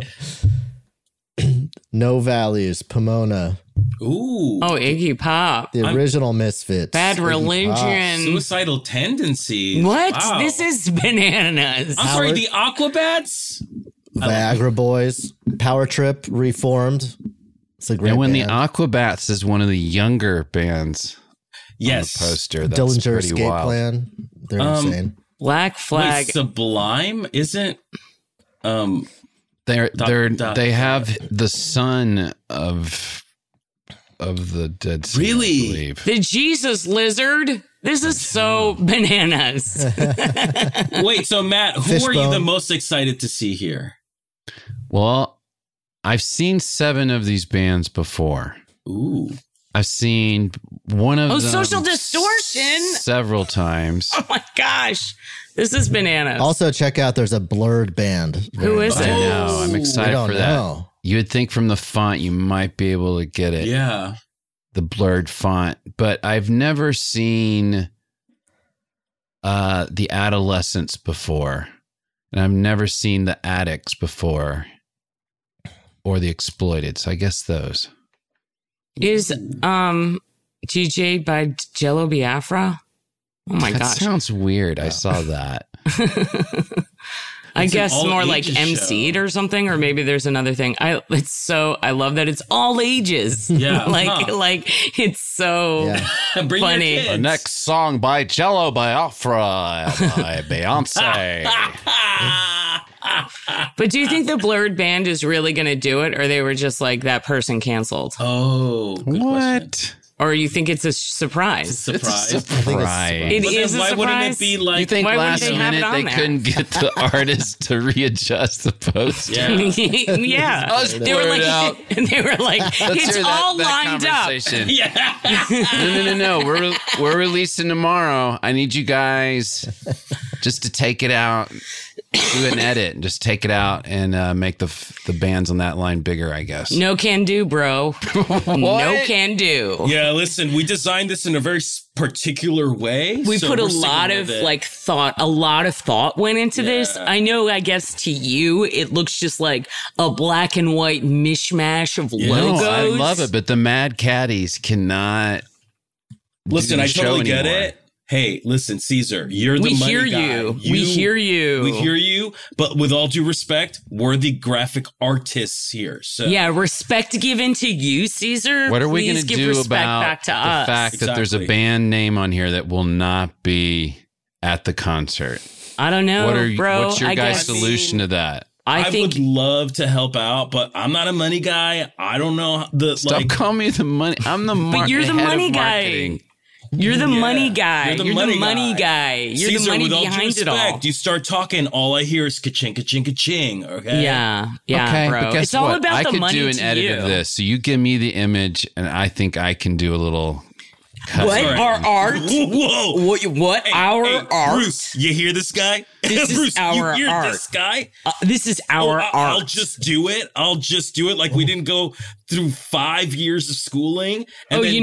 [SPEAKER 6] No Values, Pomona.
[SPEAKER 4] Ooh.
[SPEAKER 5] Oh, Iggy Pop.
[SPEAKER 6] The original Misfits.
[SPEAKER 5] Bad Religion.
[SPEAKER 4] Suicidal Tendencies.
[SPEAKER 5] What?
[SPEAKER 4] Wow.
[SPEAKER 5] This is bananas.
[SPEAKER 4] I'm sorry, the Aquabats?
[SPEAKER 6] Viagra Boys. Power Trip, Reformed. It's a great
[SPEAKER 2] And when
[SPEAKER 6] band.
[SPEAKER 2] the Aquabats is one of the younger bands on the poster. That's
[SPEAKER 6] Dillinger
[SPEAKER 2] pretty
[SPEAKER 6] Escape
[SPEAKER 2] wild.
[SPEAKER 6] Plan. They're insane.
[SPEAKER 5] Black Flag.
[SPEAKER 4] Wait, Sublime isn't...
[SPEAKER 2] They have the son of the dead sea,
[SPEAKER 4] Really?
[SPEAKER 2] I believe.
[SPEAKER 5] The Jesus Lizard. This is so bananas.
[SPEAKER 4] Wait, so Matt, who are you the most excited to see here?
[SPEAKER 2] Well, I've seen 7 of these bands before.
[SPEAKER 4] Ooh.
[SPEAKER 2] I've seen one of them
[SPEAKER 5] Social Distortion.
[SPEAKER 2] several times.
[SPEAKER 5] Oh my gosh. This is bananas.
[SPEAKER 6] Also, check out there's a Blurred band.
[SPEAKER 5] Who is it?
[SPEAKER 2] I know. I'm excited for that. You would think from the font you might be able to get it.
[SPEAKER 4] Yeah.
[SPEAKER 2] The Blurred font. But I've never seen the Adolescents before. And I've never seen the Addicts before. Or the Exploited. So I guess those.
[SPEAKER 5] Is GJ by Jello Biafra? Oh my
[SPEAKER 2] That
[SPEAKER 5] gosh.
[SPEAKER 2] sounds weird. I saw that.
[SPEAKER 5] I guess
[SPEAKER 4] all
[SPEAKER 5] more like
[SPEAKER 4] ages
[SPEAKER 5] MC'd
[SPEAKER 4] show.
[SPEAKER 5] or something, or maybe there's another thing. I love that it's all ages.
[SPEAKER 4] Yeah.
[SPEAKER 5] like it's so
[SPEAKER 4] Bring
[SPEAKER 5] funny.
[SPEAKER 4] your kids.
[SPEAKER 2] The next song by Jello by Afra by Beyonce.
[SPEAKER 5] But do you think the Blurred Band is really going to do it, or they were just like that person canceled?
[SPEAKER 4] Oh, good question.
[SPEAKER 2] What?
[SPEAKER 5] Or you think it's a surprise?
[SPEAKER 4] Surprise.
[SPEAKER 5] It
[SPEAKER 4] But
[SPEAKER 5] is
[SPEAKER 4] then
[SPEAKER 5] a
[SPEAKER 4] why
[SPEAKER 5] surprise.
[SPEAKER 4] wouldn't it be like?
[SPEAKER 2] You think
[SPEAKER 5] Why wouldn't
[SPEAKER 2] last
[SPEAKER 5] they have it
[SPEAKER 2] minute
[SPEAKER 5] on
[SPEAKER 2] they
[SPEAKER 5] there?
[SPEAKER 2] couldn't get the artist to readjust the poster?
[SPEAKER 4] Yeah.
[SPEAKER 5] Yeah.
[SPEAKER 2] Let's
[SPEAKER 5] They were
[SPEAKER 2] blur
[SPEAKER 5] like,
[SPEAKER 2] it out.
[SPEAKER 5] they were like,
[SPEAKER 2] Let's
[SPEAKER 5] it's
[SPEAKER 2] hear
[SPEAKER 5] all
[SPEAKER 2] that
[SPEAKER 5] lined up.
[SPEAKER 2] conversation.
[SPEAKER 4] Yeah.
[SPEAKER 2] No. We're releasing tomorrow. I need you guys just to take it out, do an edit, and just take it out and make the bands on that line bigger, I guess.
[SPEAKER 5] No can do, bro. No can do.
[SPEAKER 4] Yeah, listen, we designed this in a very particular way.
[SPEAKER 5] We
[SPEAKER 4] so
[SPEAKER 5] put a
[SPEAKER 4] we're sticking
[SPEAKER 5] lot
[SPEAKER 4] with
[SPEAKER 5] of
[SPEAKER 4] it.
[SPEAKER 5] a lot of thought went into this.
[SPEAKER 4] Yeah.
[SPEAKER 5] I know, I guess to you, it looks just like a black and white mishmash of logos.
[SPEAKER 2] No, I love it, but the Mad Caddies cannot.
[SPEAKER 4] Listen,
[SPEAKER 2] do the
[SPEAKER 4] I totally
[SPEAKER 2] show
[SPEAKER 4] get
[SPEAKER 2] anymore.
[SPEAKER 4] it. Hey, listen, Caesar, you're the
[SPEAKER 5] We
[SPEAKER 4] money
[SPEAKER 5] hear
[SPEAKER 4] guy.
[SPEAKER 5] you. We hear you.
[SPEAKER 4] We hear you. But with all due respect, we're the graphic artists here. So
[SPEAKER 5] Yeah, respect given to you, Caesar.
[SPEAKER 2] What are we
[SPEAKER 5] going to
[SPEAKER 2] do
[SPEAKER 5] respect
[SPEAKER 2] about
[SPEAKER 5] back to
[SPEAKER 2] the
[SPEAKER 5] us?
[SPEAKER 2] fact that there's a
[SPEAKER 4] Exactly.
[SPEAKER 2] band name on here that will not be at the concert?
[SPEAKER 5] I don't know, bro.
[SPEAKER 2] What's your
[SPEAKER 5] I
[SPEAKER 2] guys'
[SPEAKER 5] guess,
[SPEAKER 2] solution to that?
[SPEAKER 5] I think
[SPEAKER 4] would love to help out, but I'm not a money guy. I don't know
[SPEAKER 2] Stop calling me the money. I'm the
[SPEAKER 5] But you're the
[SPEAKER 2] head of
[SPEAKER 5] money guy.
[SPEAKER 2] marketing.
[SPEAKER 5] You're the money guy.
[SPEAKER 4] You're the
[SPEAKER 5] You're
[SPEAKER 4] money
[SPEAKER 5] the money
[SPEAKER 4] guy.
[SPEAKER 5] guy. You're
[SPEAKER 4] Caesar,
[SPEAKER 5] the money
[SPEAKER 4] with all due
[SPEAKER 5] behind it all.
[SPEAKER 4] respect, you start talking, all I hear is ka-ching, ka-ching, ka-ching, okay?
[SPEAKER 5] Yeah,
[SPEAKER 2] Okay,
[SPEAKER 5] bro.
[SPEAKER 2] but guess
[SPEAKER 5] It's all
[SPEAKER 2] what?
[SPEAKER 5] about
[SPEAKER 2] I
[SPEAKER 5] the
[SPEAKER 2] could
[SPEAKER 5] money
[SPEAKER 2] do an
[SPEAKER 5] to
[SPEAKER 2] edit
[SPEAKER 5] you.
[SPEAKER 2] of this. So you give me the image, and I think I can do a little cut.
[SPEAKER 5] What?
[SPEAKER 4] Sorry.
[SPEAKER 5] Our art?
[SPEAKER 4] Whoa.
[SPEAKER 5] What? Our art?
[SPEAKER 4] Bruce, you hear this guy?
[SPEAKER 5] This is
[SPEAKER 4] Bruce,
[SPEAKER 5] our
[SPEAKER 4] you hear
[SPEAKER 5] art.
[SPEAKER 4] this guy?
[SPEAKER 5] This is our art.
[SPEAKER 4] I'll just do it. I'll just do it. Like we didn't go through 5 years of schooling. And then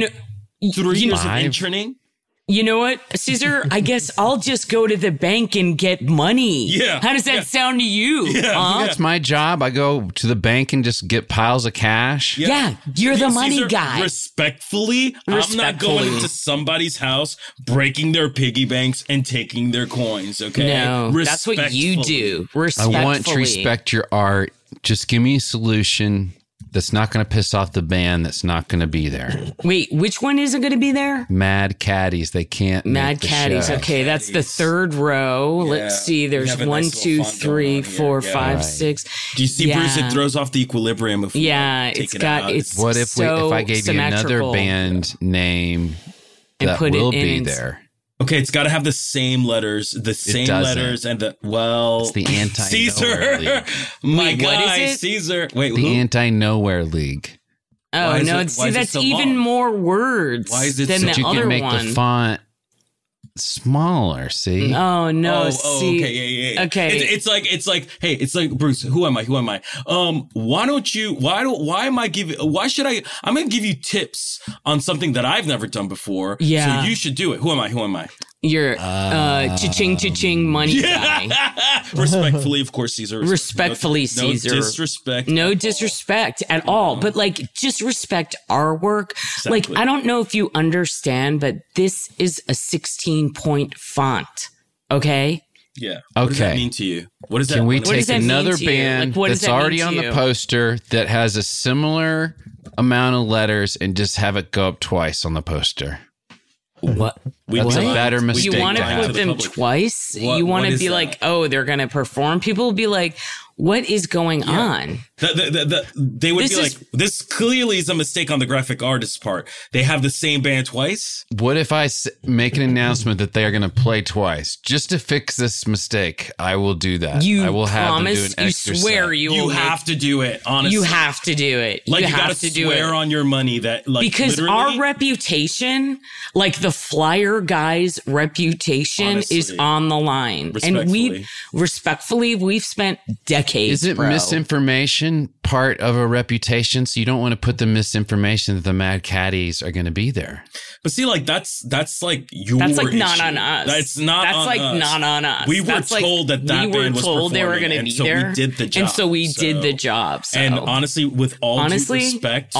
[SPEAKER 4] 3 years of interning.
[SPEAKER 5] You know what, Caesar? I guess I'll just go to the bank and get money.
[SPEAKER 2] Yeah.
[SPEAKER 5] How does that sound to you? Huh?
[SPEAKER 2] That's my job. I go to the bank and just get piles of cash.
[SPEAKER 5] Yeah, you're the money
[SPEAKER 4] Caesar,
[SPEAKER 5] guy.
[SPEAKER 4] Respectfully, I'm not going into somebody's house, breaking their piggy banks and taking their coins, okay?
[SPEAKER 5] No, that's what you do.
[SPEAKER 2] I want to respect your art. Just give me a solution that's not going to piss off the band that's not going to be there.
[SPEAKER 5] Wait, which one isn't going to be there?
[SPEAKER 2] Mad Caddies. They can't
[SPEAKER 5] Mad
[SPEAKER 2] make the
[SPEAKER 5] Caddies.
[SPEAKER 2] show.
[SPEAKER 5] Okay, that's the third row. Let's see. There's
[SPEAKER 4] have a
[SPEAKER 5] 1,
[SPEAKER 4] nice
[SPEAKER 5] 2,
[SPEAKER 4] little font
[SPEAKER 5] 3, 4,
[SPEAKER 4] Yeah.
[SPEAKER 5] 5,
[SPEAKER 4] Right.
[SPEAKER 5] 6.
[SPEAKER 4] Do you see, Bruce?
[SPEAKER 5] Yeah.
[SPEAKER 4] It throws off the equilibrium if we
[SPEAKER 5] Yeah,
[SPEAKER 4] take
[SPEAKER 5] it's
[SPEAKER 4] it
[SPEAKER 5] got-
[SPEAKER 4] out.
[SPEAKER 5] it's
[SPEAKER 2] What if
[SPEAKER 5] so
[SPEAKER 2] if I gave you another
[SPEAKER 5] symmetrical.
[SPEAKER 2] band name
[SPEAKER 5] And
[SPEAKER 2] that
[SPEAKER 5] put it
[SPEAKER 2] will
[SPEAKER 5] in
[SPEAKER 2] be
[SPEAKER 5] ins-
[SPEAKER 2] there?
[SPEAKER 4] Okay, it's got to have the same letters,
[SPEAKER 2] doesn't.
[SPEAKER 4] letters, and the
[SPEAKER 2] It's the Anti-Nowhere
[SPEAKER 4] Caesar,
[SPEAKER 2] League.
[SPEAKER 4] my
[SPEAKER 5] Wait, what
[SPEAKER 4] guy,
[SPEAKER 5] is it?
[SPEAKER 4] Caesar. Wait,
[SPEAKER 2] The
[SPEAKER 4] who?
[SPEAKER 2] Anti-Nowhere League.
[SPEAKER 5] Oh,
[SPEAKER 4] Why is
[SPEAKER 5] no.
[SPEAKER 4] it-
[SPEAKER 5] See,
[SPEAKER 4] why is it
[SPEAKER 5] that's
[SPEAKER 4] so
[SPEAKER 5] even
[SPEAKER 4] long?
[SPEAKER 5] more words
[SPEAKER 4] Why is it
[SPEAKER 5] than
[SPEAKER 4] so-
[SPEAKER 5] the
[SPEAKER 2] But you
[SPEAKER 5] other
[SPEAKER 2] can make
[SPEAKER 5] one.
[SPEAKER 2] the font smaller. See?
[SPEAKER 5] Oh, no. See,
[SPEAKER 4] okay, yeah.
[SPEAKER 5] Okay.
[SPEAKER 4] It's like, hey, it's like, Bruce, who am I? Why should I'm going to give you tips on something that I've never done before.
[SPEAKER 5] Yeah.
[SPEAKER 4] So you should do it. Who am I?
[SPEAKER 5] You're cha-ching money guy.
[SPEAKER 4] Respectfully, of course, Caesar.
[SPEAKER 5] Respectfully, Caesar.
[SPEAKER 4] No disrespect.
[SPEAKER 5] No disrespect at all. But like, just respect our work. Like, I don't know if you understand, but this is a 16-point font. Okay?
[SPEAKER 4] Yeah. What does that
[SPEAKER 2] Okay.
[SPEAKER 4] mean to you? What does that
[SPEAKER 2] Can we
[SPEAKER 4] what does
[SPEAKER 2] take
[SPEAKER 4] that mean
[SPEAKER 2] another
[SPEAKER 5] to you?
[SPEAKER 2] band
[SPEAKER 5] Like, what does
[SPEAKER 2] that's
[SPEAKER 5] that mean
[SPEAKER 2] already
[SPEAKER 5] to
[SPEAKER 2] on the
[SPEAKER 5] you?
[SPEAKER 2] poster that has a similar amount of letters and just have it go up twice on the poster?
[SPEAKER 5] What?
[SPEAKER 2] That's a better mistake
[SPEAKER 5] You want to
[SPEAKER 2] to
[SPEAKER 5] put
[SPEAKER 2] have.
[SPEAKER 5] them twice?
[SPEAKER 4] What-
[SPEAKER 5] You want
[SPEAKER 4] what
[SPEAKER 5] to
[SPEAKER 4] is
[SPEAKER 5] be
[SPEAKER 4] that?
[SPEAKER 5] like, oh, they're going to perform? People will be like, what is going on?
[SPEAKER 4] They would
[SPEAKER 5] This
[SPEAKER 4] be
[SPEAKER 5] is-
[SPEAKER 4] like, this clearly is a mistake on the graphic artist's part. They have the same band twice.
[SPEAKER 2] What if I make an announcement that they are going to play twice just to fix this mistake? I will do that.
[SPEAKER 5] You
[SPEAKER 2] I will have them do
[SPEAKER 5] promise?
[SPEAKER 2] an
[SPEAKER 5] You
[SPEAKER 2] extra
[SPEAKER 5] swear
[SPEAKER 2] set.
[SPEAKER 5] you
[SPEAKER 4] You
[SPEAKER 5] will
[SPEAKER 4] have to do it, honestly.
[SPEAKER 5] You have to do it.
[SPEAKER 4] Like, you
[SPEAKER 5] have
[SPEAKER 4] gotta
[SPEAKER 5] to do
[SPEAKER 4] swear
[SPEAKER 5] it.
[SPEAKER 4] on your money that, like,
[SPEAKER 5] Because
[SPEAKER 4] literally,
[SPEAKER 5] our reputation, like the flyer guy's reputation, is
[SPEAKER 4] Honestly.
[SPEAKER 5] on the line. And
[SPEAKER 4] Respectfully.
[SPEAKER 5] we've spent decades decades.
[SPEAKER 2] Isn't misinformation part of a reputation? So you don't want to put the misinformation that the Mad Caddies are going to be there.
[SPEAKER 4] But see, like that's like your
[SPEAKER 5] That's like
[SPEAKER 4] issue.
[SPEAKER 5] not on us.
[SPEAKER 4] That's not
[SPEAKER 5] That's
[SPEAKER 4] on
[SPEAKER 5] like
[SPEAKER 4] us.
[SPEAKER 5] not on us.
[SPEAKER 4] We were
[SPEAKER 5] That's
[SPEAKER 4] told
[SPEAKER 5] like,
[SPEAKER 4] that
[SPEAKER 5] we were
[SPEAKER 4] band was
[SPEAKER 5] told they were
[SPEAKER 4] performing,
[SPEAKER 5] going to
[SPEAKER 4] and
[SPEAKER 5] be
[SPEAKER 4] so
[SPEAKER 5] there.
[SPEAKER 4] we did the job.
[SPEAKER 5] And so we did the job. So.
[SPEAKER 4] And honestly, with all due respect,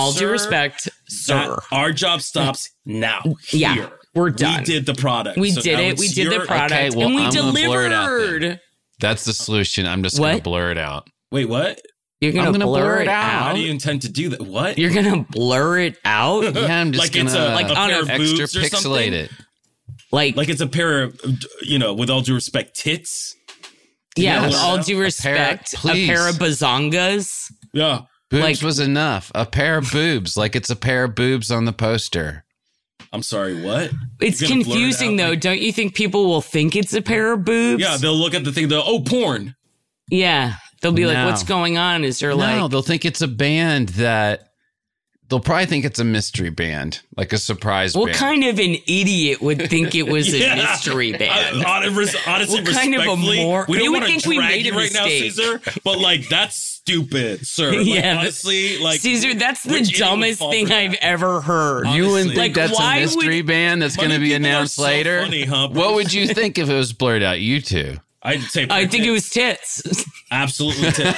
[SPEAKER 5] sir,
[SPEAKER 4] our job stops now.
[SPEAKER 5] Yeah,
[SPEAKER 4] here.
[SPEAKER 5] we're done.
[SPEAKER 4] We did the product.
[SPEAKER 5] We
[SPEAKER 4] So
[SPEAKER 5] did
[SPEAKER 4] now
[SPEAKER 5] it.
[SPEAKER 4] it's
[SPEAKER 5] We did the
[SPEAKER 4] your-
[SPEAKER 5] product,
[SPEAKER 2] Okay, well,
[SPEAKER 5] and we
[SPEAKER 2] I'm gonna blur it out then.
[SPEAKER 5] delivered.
[SPEAKER 2] That's the solution. I'm just going to blur it out.
[SPEAKER 4] Wait, what?
[SPEAKER 5] You're going to blur it out.
[SPEAKER 4] How do you intend to do that? What?
[SPEAKER 5] You're going to blur it out?
[SPEAKER 2] Yeah, I'm just
[SPEAKER 4] Like
[SPEAKER 2] going
[SPEAKER 4] it's
[SPEAKER 2] to
[SPEAKER 4] a pair of
[SPEAKER 2] extra
[SPEAKER 4] boobs or
[SPEAKER 2] pixelate
[SPEAKER 4] something?
[SPEAKER 2] it.
[SPEAKER 5] Like
[SPEAKER 4] it's a pair of, with all due respect, tits.
[SPEAKER 5] Yeah, with
[SPEAKER 4] Yes.
[SPEAKER 5] all due respect, a pair of bazongas.
[SPEAKER 4] Yeah.
[SPEAKER 2] Boobs was enough. A pair of boobs. Like it's a pair of boobs on the poster.
[SPEAKER 4] I'm sorry, what?
[SPEAKER 5] It's
[SPEAKER 4] You're gonna blur it
[SPEAKER 5] confusing,
[SPEAKER 4] out?
[SPEAKER 5] though. Don't you think people will think it's a pair of boobs?
[SPEAKER 4] Yeah, they'll look at the thing, porn.
[SPEAKER 5] Yeah. They'll be like,
[SPEAKER 2] No.
[SPEAKER 5] what's going on? Is there like...
[SPEAKER 2] No, they'll think it's a band that... They'll probably think it's a mystery band, like a surprise band.
[SPEAKER 5] What kind of an idiot would think it was
[SPEAKER 4] Yeah.
[SPEAKER 5] a mystery band?
[SPEAKER 4] Honestly,
[SPEAKER 5] What kind of a
[SPEAKER 4] respectfully,
[SPEAKER 5] mor-
[SPEAKER 4] we
[SPEAKER 5] They
[SPEAKER 4] don't
[SPEAKER 5] would
[SPEAKER 4] want
[SPEAKER 5] think
[SPEAKER 4] to
[SPEAKER 5] we
[SPEAKER 4] drag
[SPEAKER 5] made
[SPEAKER 4] you
[SPEAKER 5] a
[SPEAKER 4] right now,
[SPEAKER 5] mistake.
[SPEAKER 4] Caesar. But like, that's stupid, sir. Like,
[SPEAKER 5] Yeah,
[SPEAKER 4] honestly, like
[SPEAKER 5] Caesar, that's the
[SPEAKER 4] which idiot would
[SPEAKER 5] dumbest
[SPEAKER 4] fall
[SPEAKER 5] thing
[SPEAKER 4] for that?
[SPEAKER 5] I've ever heard.
[SPEAKER 2] You wouldn't
[SPEAKER 5] Like,
[SPEAKER 2] think that's a
[SPEAKER 5] why
[SPEAKER 2] mystery
[SPEAKER 5] would-
[SPEAKER 2] band that's going to be
[SPEAKER 4] people are
[SPEAKER 2] announced
[SPEAKER 4] so
[SPEAKER 2] later?
[SPEAKER 4] funny, huh, Bruce?
[SPEAKER 2] What would you think if it was blurred out? You two.
[SPEAKER 4] I'd say
[SPEAKER 5] I think it was tits.
[SPEAKER 4] absolutely tits.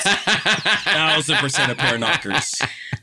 [SPEAKER 4] 1,000% a pair of knockers.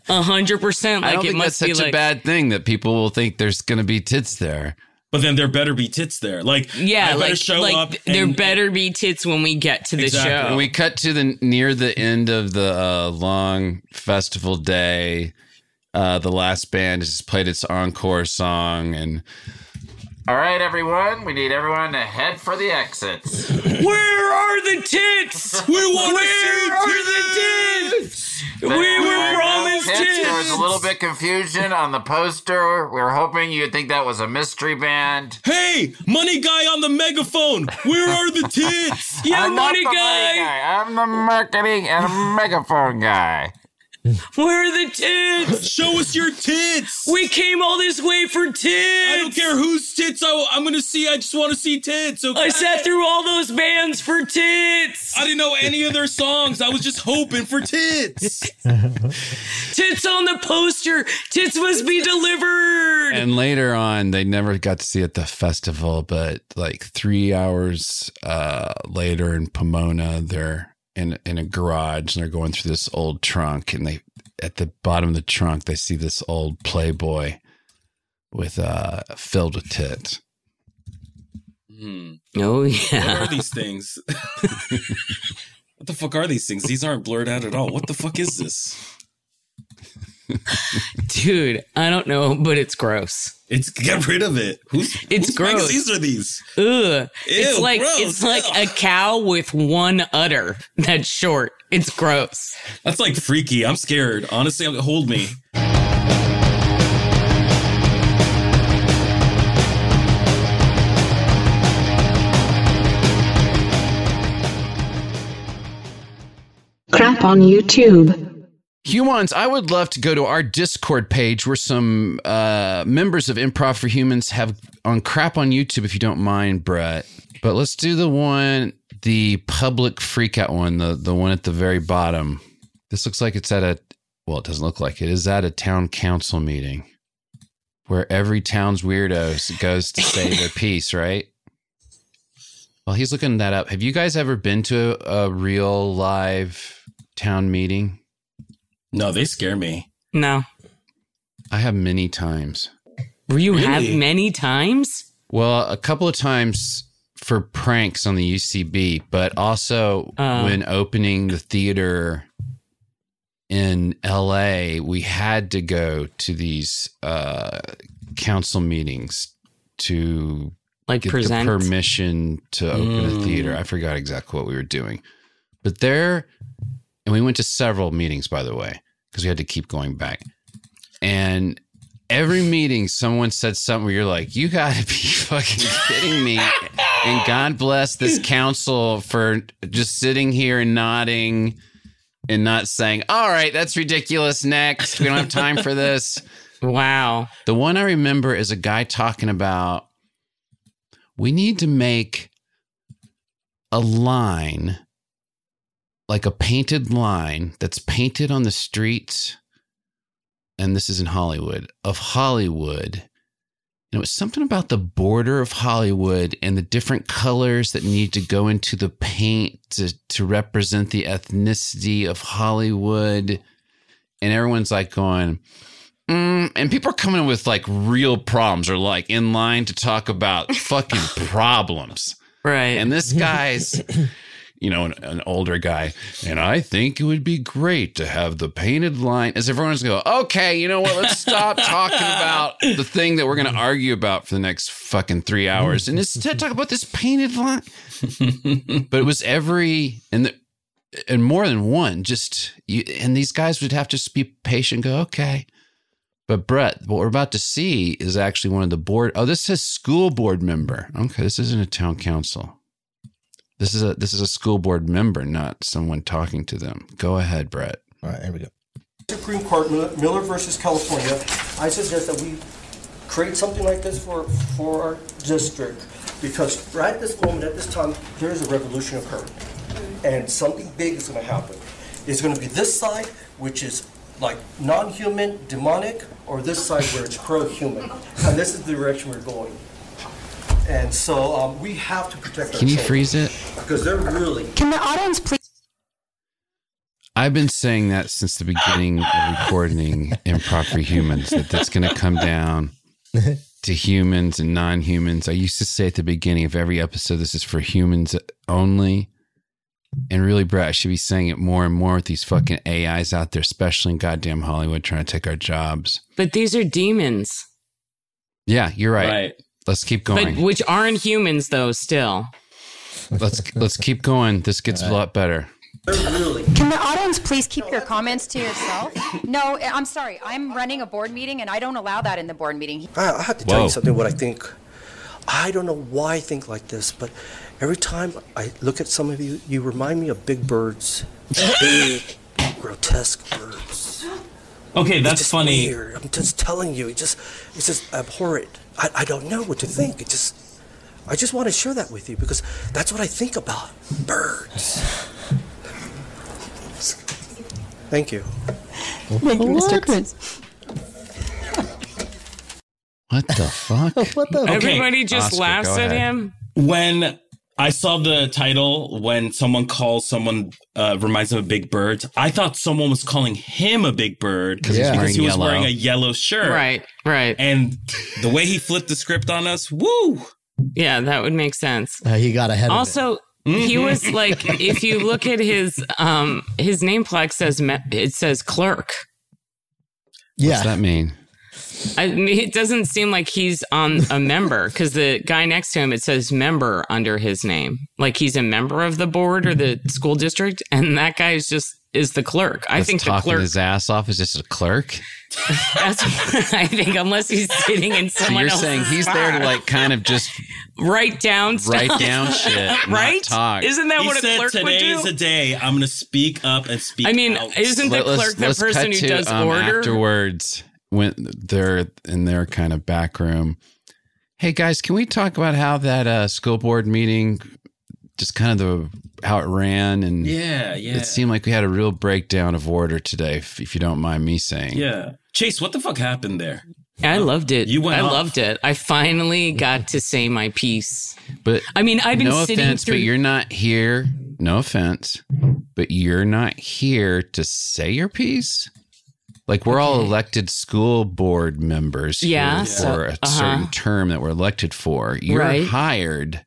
[SPEAKER 5] 100%.
[SPEAKER 2] I
[SPEAKER 5] Like
[SPEAKER 2] don't
[SPEAKER 5] it
[SPEAKER 2] think
[SPEAKER 5] must
[SPEAKER 2] that's
[SPEAKER 5] be
[SPEAKER 2] such
[SPEAKER 5] like...
[SPEAKER 2] a bad thing that people will think there's going to be tits there.
[SPEAKER 4] But then there better be tits there. Like,
[SPEAKER 5] Yeah,
[SPEAKER 4] I better
[SPEAKER 5] like,
[SPEAKER 4] show
[SPEAKER 5] like
[SPEAKER 4] up.
[SPEAKER 5] there
[SPEAKER 4] and-
[SPEAKER 5] better be tits when we get to the
[SPEAKER 4] Exactly.
[SPEAKER 5] show.
[SPEAKER 2] When we cut to near the end of the long festival day, the last band has played its encore song, and all right, everyone, we need everyone to head for the exits.
[SPEAKER 5] Where are the tits?
[SPEAKER 4] We want
[SPEAKER 5] Where are the tits? We were promised tits.
[SPEAKER 2] There was a little bit confusion on the poster. We were hoping you'd think that was a mystery band.
[SPEAKER 4] Hey, money guy on the megaphone. Where are the tits?
[SPEAKER 5] Yeah, money guy.
[SPEAKER 2] I'm the marketing and megaphone guy.
[SPEAKER 5] Where are the tits?
[SPEAKER 4] Show us your tits.
[SPEAKER 5] We came all this way for tits.
[SPEAKER 4] I don't care whose tits I'm going to see. I just want to see tits. Okay?
[SPEAKER 5] I sat through all those bands for tits.
[SPEAKER 4] I didn't know any of their songs. I was just hoping for tits.
[SPEAKER 5] Tits on the poster. Tits must be delivered.
[SPEAKER 2] And later on, they never got to see it at the festival, but like 3 hours later in Pomona, they're in a garage and they're going through this old trunk, and they at the bottom of the trunk they see this old Playboy with filled with tits.
[SPEAKER 5] Oh
[SPEAKER 4] What
[SPEAKER 5] yeah.
[SPEAKER 4] are these things? What the fuck are these things? These aren't blurred out at all. What the fuck is this?
[SPEAKER 5] Dude, I don't know, but it's gross.
[SPEAKER 4] Get rid of it.
[SPEAKER 5] It's
[SPEAKER 4] whose
[SPEAKER 5] gross.
[SPEAKER 4] magazines are these?
[SPEAKER 5] Ugh. It's
[SPEAKER 4] Ew,
[SPEAKER 5] like
[SPEAKER 4] gross.
[SPEAKER 5] it's like
[SPEAKER 4] Ugh.
[SPEAKER 5] a cow with one udder that's short. It's gross.
[SPEAKER 4] That's like freaky. I'm scared. Honestly, hold me.
[SPEAKER 3] Crap on YouTube.
[SPEAKER 2] Humans, I would love to go to our Discord page where some members of Improv for Humans have on crap on YouTube, if you don't mind, Brett. But let's do the public freakout one, the one at the very bottom. This looks like it's it doesn't look like it is at a town council meeting where every town's weirdo goes to say their piece, right? Well, he's looking that up. Have you guys ever been to a real live town meeting?
[SPEAKER 4] No, they scare me.
[SPEAKER 5] No.
[SPEAKER 2] I have many times.
[SPEAKER 5] You have
[SPEAKER 4] Really?
[SPEAKER 5] many times?
[SPEAKER 2] Well, a couple of times for pranks on the UCB, but also when opening the theater in LA, we had to go to these council meetings to
[SPEAKER 5] Like
[SPEAKER 2] get
[SPEAKER 5] present?
[SPEAKER 2] the permission to open a theater. I forgot exactly what we were doing. But and we went to several meetings, by the way, because we had to keep going back. And every meeting, someone said something where you're like, you got to be fucking kidding me. And God bless this council for just sitting here and nodding and not saying, all right, that's ridiculous. Next. We don't have time for this.
[SPEAKER 5] Wow.
[SPEAKER 2] The one I remember is a guy talking about, we need to make a line like a painted line that's painted on the streets, and this is in Hollywood, of Hollywood. And it was something about the border of Hollywood and the different colors that need to go into the paint to represent the ethnicity of Hollywood. And everyone's like going, and people are coming with like real problems or like in line to talk about fucking problems.
[SPEAKER 5] Right.
[SPEAKER 2] And this guy's, an older guy. And I think it would be great to have the painted line, as everyone's go, okay, you know what? Let's stop talking about the thing that we're going to argue about for the next fucking 3 hours. And instead talk about this painted line. But it was and more than one, and these guys would have to just be patient and go, okay. But Brett, what we're about to see is actually one of the board. Oh, this says school board member. Okay, this isn't a town council. This is a school board member, not someone talking to them. Go ahead, Brett.
[SPEAKER 6] All right, here we go.
[SPEAKER 11] Supreme Court, Miller versus California. I suggest that we create something like this for our district, because right at this moment, at this time, there is a revolution occurring, and something big is going to happen. It's going to be this side, which is like non-human, demonic, or this side where it's pro-human. And this is the direction we're going. And so we have to protect our
[SPEAKER 2] Can you
[SPEAKER 11] children,
[SPEAKER 2] freeze it?
[SPEAKER 11] because they're really...
[SPEAKER 12] Can the audience please...
[SPEAKER 2] I've been saying that since the beginning of recording Improv for Humans, that that's going to come down to humans and non-humans. I used to say at the beginning of every episode, this is for humans only. And really, Brett, I should be saying it more and more with these fucking AIs out there, especially in goddamn Hollywood, trying to take our jobs.
[SPEAKER 5] But these are demons.
[SPEAKER 2] Yeah, you're right. Let's keep going.
[SPEAKER 5] But which aren't humans, though, still.
[SPEAKER 2] Let's keep going. This gets a lot better.
[SPEAKER 12] Can the audience please keep your comments to yourself? No, I'm sorry. I'm running a board meeting, and I don't allow that in the board meeting.
[SPEAKER 11] I have to tell you something, what I think. I don't know why I think like this, but every time I look at some of you, you remind me of big birds. Big, grotesque birds.
[SPEAKER 4] Okay, that's funny.
[SPEAKER 11] Weird. I'm just telling you, it's just abhorrent. I don't know what to think. I just want to share that with you, because that's what I think about. Birds. Thank you.
[SPEAKER 12] Thank you, Mr. Prince.
[SPEAKER 2] What the fuck?
[SPEAKER 5] Everybody just
[SPEAKER 2] Oscar,
[SPEAKER 5] laughs at him.
[SPEAKER 4] When I saw the title, when someone calls someone, reminds them of big birds, I thought someone was calling him a big bird because he was wearing a yellow shirt.
[SPEAKER 5] Right.
[SPEAKER 4] And the way he flipped the script on us, woo!
[SPEAKER 5] Yeah, that would make sense.
[SPEAKER 6] He got ahead of it.
[SPEAKER 5] Also, he was like, if you look at his name plaque it says clerk.
[SPEAKER 6] Yeah.
[SPEAKER 2] What's that mean?
[SPEAKER 5] I mean, it doesn't seem like he's on a member, because the guy next to him, it says member under his name. Like he's a member of the board or the school district, and that guy is the clerk. I think the clerk,
[SPEAKER 2] his ass off, is just a clerk.
[SPEAKER 5] That's what I think, unless he's sitting in someone else's
[SPEAKER 2] So you're saying he's there to like kind of just
[SPEAKER 5] write down shit,
[SPEAKER 2] right? Talk.
[SPEAKER 5] Isn't that what a clerk would do?
[SPEAKER 4] Today is a day I'm going to speak up and speak.
[SPEAKER 5] I mean,
[SPEAKER 4] out.
[SPEAKER 5] Isn't the clerk the person who does order
[SPEAKER 2] afterwards? When they're in their kind of back room. Hey guys, can we talk about how that school board meeting, just kind of how it ran? And
[SPEAKER 4] yeah.
[SPEAKER 2] It seemed like we had a real breakdown of order today, if you don't mind me saying.
[SPEAKER 4] Yeah. Chase, what the fuck happened there?
[SPEAKER 5] I loved it.
[SPEAKER 4] I
[SPEAKER 5] loved it. I finally got to say my piece.
[SPEAKER 2] But
[SPEAKER 5] I mean, I've been
[SPEAKER 2] no
[SPEAKER 5] sitting
[SPEAKER 2] offense,
[SPEAKER 5] through.
[SPEAKER 2] but you're not here. No offense, but you're not here to say your piece. Like we're all elected school board members here for a certain term that we're elected for. You're hired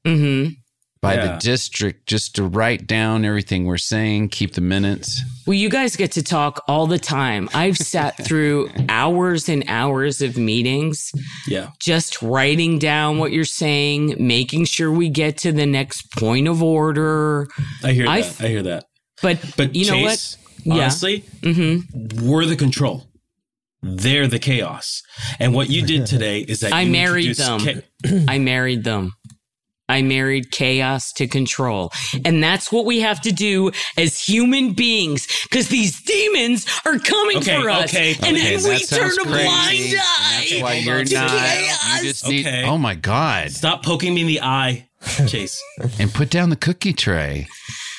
[SPEAKER 2] by the district just to write down everything we're saying, keep the minutes.
[SPEAKER 5] Well, you guys get to talk all the time. I've sat through hours and hours of meetings.
[SPEAKER 4] Yeah.
[SPEAKER 5] Just writing down what you're saying, making sure we get to the next point of order.
[SPEAKER 4] I hear that.
[SPEAKER 5] But you
[SPEAKER 4] Chase,
[SPEAKER 5] know what?
[SPEAKER 4] Honestly, we're the control. They're the chaos. And what you did today is that
[SPEAKER 5] I
[SPEAKER 4] you
[SPEAKER 5] married them. I married them. I married chaos to control. And that's what we have to do as human beings, because these demons are coming for us. And then we turn a blind eye.
[SPEAKER 2] That's why you're not.
[SPEAKER 5] Chaos.
[SPEAKER 2] You just need, oh my God.
[SPEAKER 4] Stop poking me in the eye, Chase.
[SPEAKER 2] And put down the cookie tray.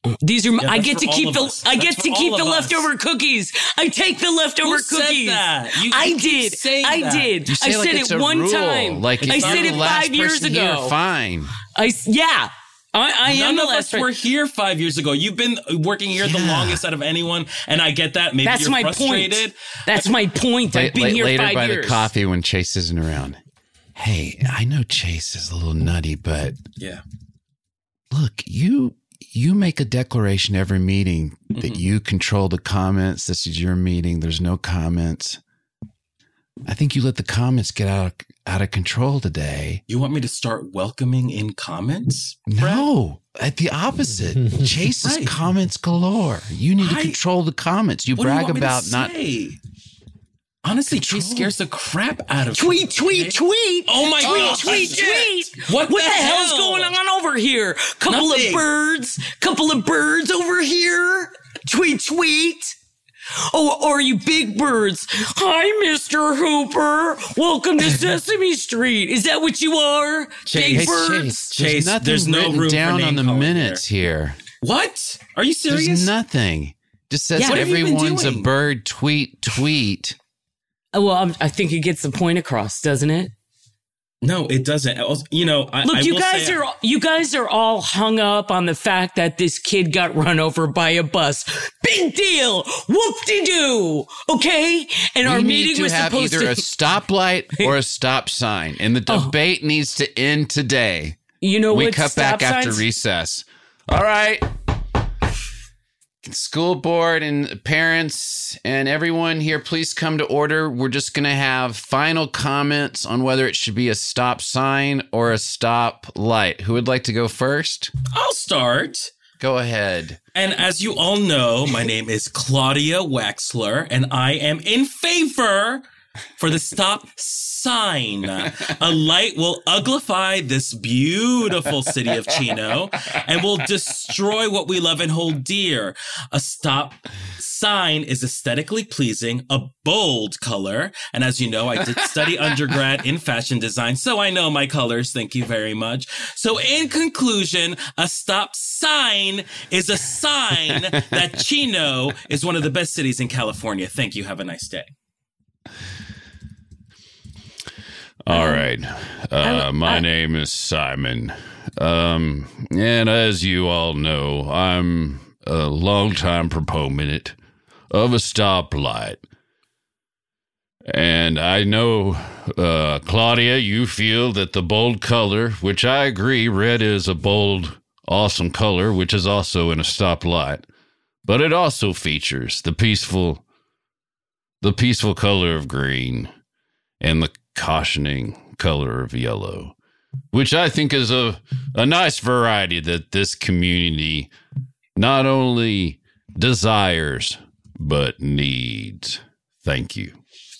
[SPEAKER 5] These are
[SPEAKER 4] Yeah,
[SPEAKER 5] I
[SPEAKER 4] that's
[SPEAKER 5] get
[SPEAKER 4] for
[SPEAKER 5] to
[SPEAKER 4] all
[SPEAKER 5] keep
[SPEAKER 4] of
[SPEAKER 5] the
[SPEAKER 4] us.
[SPEAKER 5] I
[SPEAKER 4] That's
[SPEAKER 5] get
[SPEAKER 4] for
[SPEAKER 5] to keep
[SPEAKER 4] all
[SPEAKER 5] the
[SPEAKER 4] of us.
[SPEAKER 5] leftover cookies. I take the leftover
[SPEAKER 4] Who said
[SPEAKER 5] cookies.
[SPEAKER 4] that? You
[SPEAKER 5] I
[SPEAKER 4] keep
[SPEAKER 5] did.
[SPEAKER 4] saying
[SPEAKER 5] I
[SPEAKER 4] that.
[SPEAKER 5] did.
[SPEAKER 2] You say
[SPEAKER 5] I
[SPEAKER 2] like
[SPEAKER 5] said
[SPEAKER 2] it's
[SPEAKER 5] it
[SPEAKER 2] a
[SPEAKER 5] one
[SPEAKER 2] rule.
[SPEAKER 5] time.
[SPEAKER 2] Like if
[SPEAKER 5] I
[SPEAKER 2] you're
[SPEAKER 5] said
[SPEAKER 2] the
[SPEAKER 5] it
[SPEAKER 2] last
[SPEAKER 5] 5 years
[SPEAKER 2] person here,
[SPEAKER 5] ago.
[SPEAKER 2] fine.
[SPEAKER 5] I am
[SPEAKER 4] None
[SPEAKER 5] the
[SPEAKER 4] of
[SPEAKER 5] last
[SPEAKER 4] us were here 5 years ago. You've been working here the longest out of anyone, and I get that. Maybe
[SPEAKER 5] That's
[SPEAKER 4] you're
[SPEAKER 5] my
[SPEAKER 4] frustrated.
[SPEAKER 5] point. That's my point. I've been here
[SPEAKER 2] later
[SPEAKER 5] 5
[SPEAKER 2] by
[SPEAKER 5] years.
[SPEAKER 2] the coffee when Chase isn't around. Hey, I know Chase is a little nutty, but
[SPEAKER 4] Yeah.
[SPEAKER 2] look, you make a declaration every meeting that you control the comments. This is your meeting. There's no comments. I think you let the comments get out of control today.
[SPEAKER 4] You want me to start welcoming in comments?
[SPEAKER 2] No, at the opposite. Chase's comments galore. You need to control the comments. You
[SPEAKER 4] What do you
[SPEAKER 2] brag
[SPEAKER 4] want me to
[SPEAKER 2] about not.
[SPEAKER 4] say? Honestly, Chase scares the crap out of
[SPEAKER 5] Tweet,
[SPEAKER 4] me.
[SPEAKER 5] tweet, tweet.
[SPEAKER 4] Oh my God.
[SPEAKER 5] Tweet,
[SPEAKER 4] Shit.
[SPEAKER 5] tweet.
[SPEAKER 4] What
[SPEAKER 5] the
[SPEAKER 4] the
[SPEAKER 5] hell's
[SPEAKER 4] hell?
[SPEAKER 5] going on over here? Couple
[SPEAKER 4] Nothing.
[SPEAKER 5] of birds over here. Tweet, tweet. Oh, are you big birds? Hi, Mr. Hooper. Welcome to Sesame Street. Is that what you are?
[SPEAKER 4] Chase,
[SPEAKER 5] big birds?
[SPEAKER 4] Chase, there's no
[SPEAKER 2] written
[SPEAKER 4] room
[SPEAKER 2] down
[SPEAKER 4] for
[SPEAKER 2] on the
[SPEAKER 4] name-calling
[SPEAKER 2] minutes here.
[SPEAKER 4] What? Are you serious?
[SPEAKER 2] There's nothing. Just says
[SPEAKER 4] Yeah, what have you been
[SPEAKER 2] everyone's a
[SPEAKER 4] doing?
[SPEAKER 2] bird. Tweet.
[SPEAKER 5] Well, I think it gets the point across, doesn't it?
[SPEAKER 4] No, it doesn't. You know,
[SPEAKER 5] Look, you guys are all hung up on the fact that this kid got run over by a bus. Big deal. Whoop-de-doo. Okay? And our
[SPEAKER 2] We
[SPEAKER 5] meeting
[SPEAKER 2] need to
[SPEAKER 5] was
[SPEAKER 2] have
[SPEAKER 5] supposed
[SPEAKER 2] either
[SPEAKER 5] to
[SPEAKER 2] a stoplight or a stop sign, and the debate needs to end today.
[SPEAKER 5] You know
[SPEAKER 2] we
[SPEAKER 5] what
[SPEAKER 2] cut back
[SPEAKER 5] stop
[SPEAKER 2] after
[SPEAKER 5] signs-
[SPEAKER 2] recess. All right. School board and parents and everyone here, please come to order. We're just going to have final comments on whether it should be a stop sign or a stop light. Who would like to go first?
[SPEAKER 4] I'll start.
[SPEAKER 2] Go ahead.
[SPEAKER 4] And as you all know, my name is Claudia Wexler, and I am in favor for the stop sign. A light will uglify this beautiful city of Chino and will destroy what we love and hold dear. A stop sign is aesthetically pleasing, a bold color. And as you know, I did study undergrad in fashion design, so I know my colors. Thank you very much. So in conclusion, a stop sign is a sign that Chino is one of the best cities in California. Thank you. Have a nice day.
[SPEAKER 7] All right. My name is Simon. And as you all know, I'm a longtime proponent of a stoplight. And I know, Claudia, you feel that the bold color, which I agree, red is a bold, awesome color, which is also in a stoplight. But it also features the peaceful color of green and the cautioning color of yellow, which I think is a nice variety that this community not only desires, but needs. Thank you.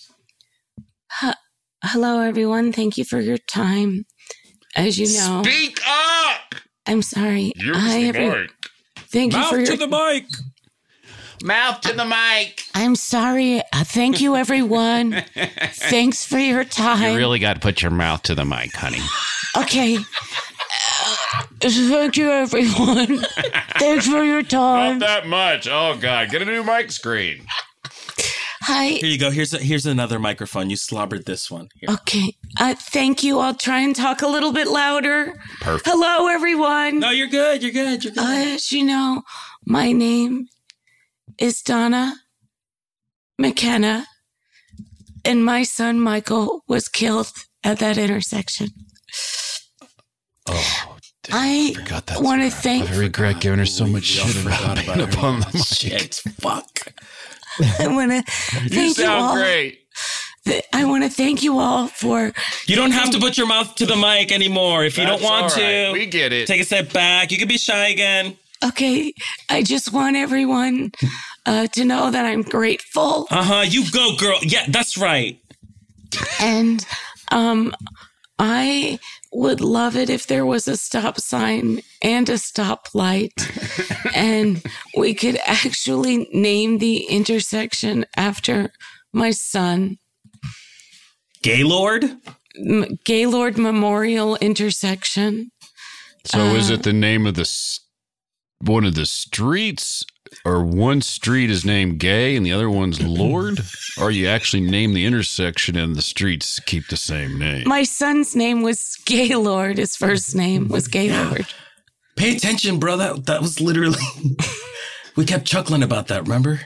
[SPEAKER 5] Hello, everyone. Thank you for your time. As you know,
[SPEAKER 7] Speak up!
[SPEAKER 5] I'm sorry.
[SPEAKER 7] Use
[SPEAKER 5] Hi,
[SPEAKER 7] the
[SPEAKER 5] everyone.
[SPEAKER 7] mic.
[SPEAKER 5] Thank you for your...
[SPEAKER 4] the mic.
[SPEAKER 2] Mouth to the mic.
[SPEAKER 5] I'm sorry. Thank you, everyone. Thanks for your time.
[SPEAKER 2] You really got to put your mouth to the mic, honey.
[SPEAKER 5] Okay. Thank you, everyone. Thanks for your time.
[SPEAKER 7] Not that much. Oh, God. Get a new mic screen.
[SPEAKER 5] Hi.
[SPEAKER 4] Here you go. Here's another microphone. You slobbered this one. Here.
[SPEAKER 5] Okay. Thank you. I'll try and talk a little bit louder.
[SPEAKER 2] Perfect.
[SPEAKER 5] Hello, everyone.
[SPEAKER 4] No, you're good. You're good. You're good.
[SPEAKER 5] As you know, my name is Donna McKenna, and my son Michael was killed at that intersection.
[SPEAKER 2] Oh,
[SPEAKER 5] I
[SPEAKER 2] forgot that.
[SPEAKER 5] want to thank.
[SPEAKER 2] I regret giving her so much shit about being up on the mic.
[SPEAKER 4] Shit, fuck.
[SPEAKER 5] I want to
[SPEAKER 7] You
[SPEAKER 5] thank you all.
[SPEAKER 7] sound great.
[SPEAKER 5] I want to thank you all for.
[SPEAKER 4] You don't have to put your mouth to the mic anymore if you
[SPEAKER 7] That's
[SPEAKER 4] don't want
[SPEAKER 7] all right.
[SPEAKER 4] to.
[SPEAKER 7] We get it.
[SPEAKER 4] Take a step back. You can be shy again.
[SPEAKER 5] Okay, I just want everyone to know that I'm grateful.
[SPEAKER 4] You go, girl. Yeah, that's right.
[SPEAKER 5] And I would love it if there was a stop sign and a stop light, and we could actually name the intersection after my son.
[SPEAKER 4] Gaylord?
[SPEAKER 5] Gaylord Memorial Intersection.
[SPEAKER 7] So is it the name of the one of the streets, or one street is named Gay and the other one's Lord? Or you actually name the intersection and the streets keep the same name?
[SPEAKER 5] My son's name was Gaylord. His first name was Gaylord.
[SPEAKER 4] Pay attention, bro. That was literally... We kept chuckling about that, remember?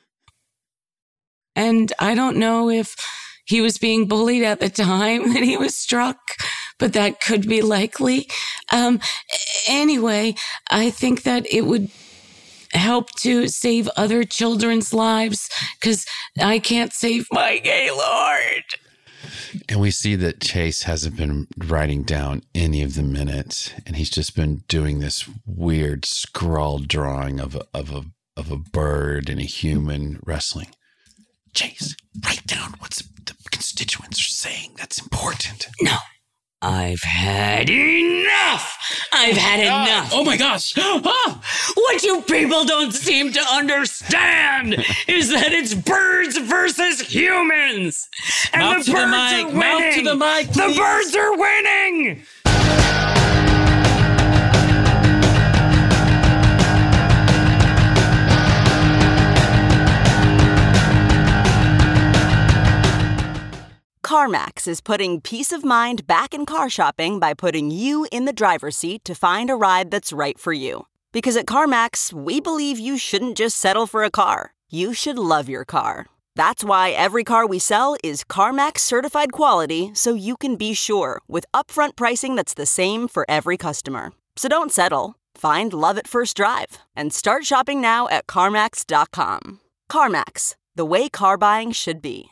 [SPEAKER 5] And I don't know if he was being bullied at the time that he was struck, but that could be likely. Anyway, I think that it would help to save other children's lives because I can't save my Gaylord.
[SPEAKER 2] And we see that Chase hasn't been writing down any of the minutes, and he's just been doing this weird scrawled drawing of a bird and a human wrestling. Chase, write down what the constituents are saying. That's important.
[SPEAKER 5] No. I've had enough. I've had enough.
[SPEAKER 4] Oh my gosh.
[SPEAKER 5] What you people don't seem to understand is that it's birds versus humans. And
[SPEAKER 4] Mouth
[SPEAKER 5] the
[SPEAKER 4] to the
[SPEAKER 5] birds
[SPEAKER 4] mic.
[SPEAKER 5] are winning.
[SPEAKER 4] Mouth to the mic,
[SPEAKER 5] The
[SPEAKER 4] please.
[SPEAKER 5] birds are winning.
[SPEAKER 13] CarMax is putting peace of mind back in car shopping by putting you in the driver's seat to find a ride that's right for you. Because at CarMax, we believe you shouldn't just settle for a car. You should love your car. That's why every car we sell is CarMax certified quality, so you can be sure with upfront pricing that's the same for every customer. So don't settle. Find love at first drive and start shopping now at CarMax.com. CarMax, the way car buying should be.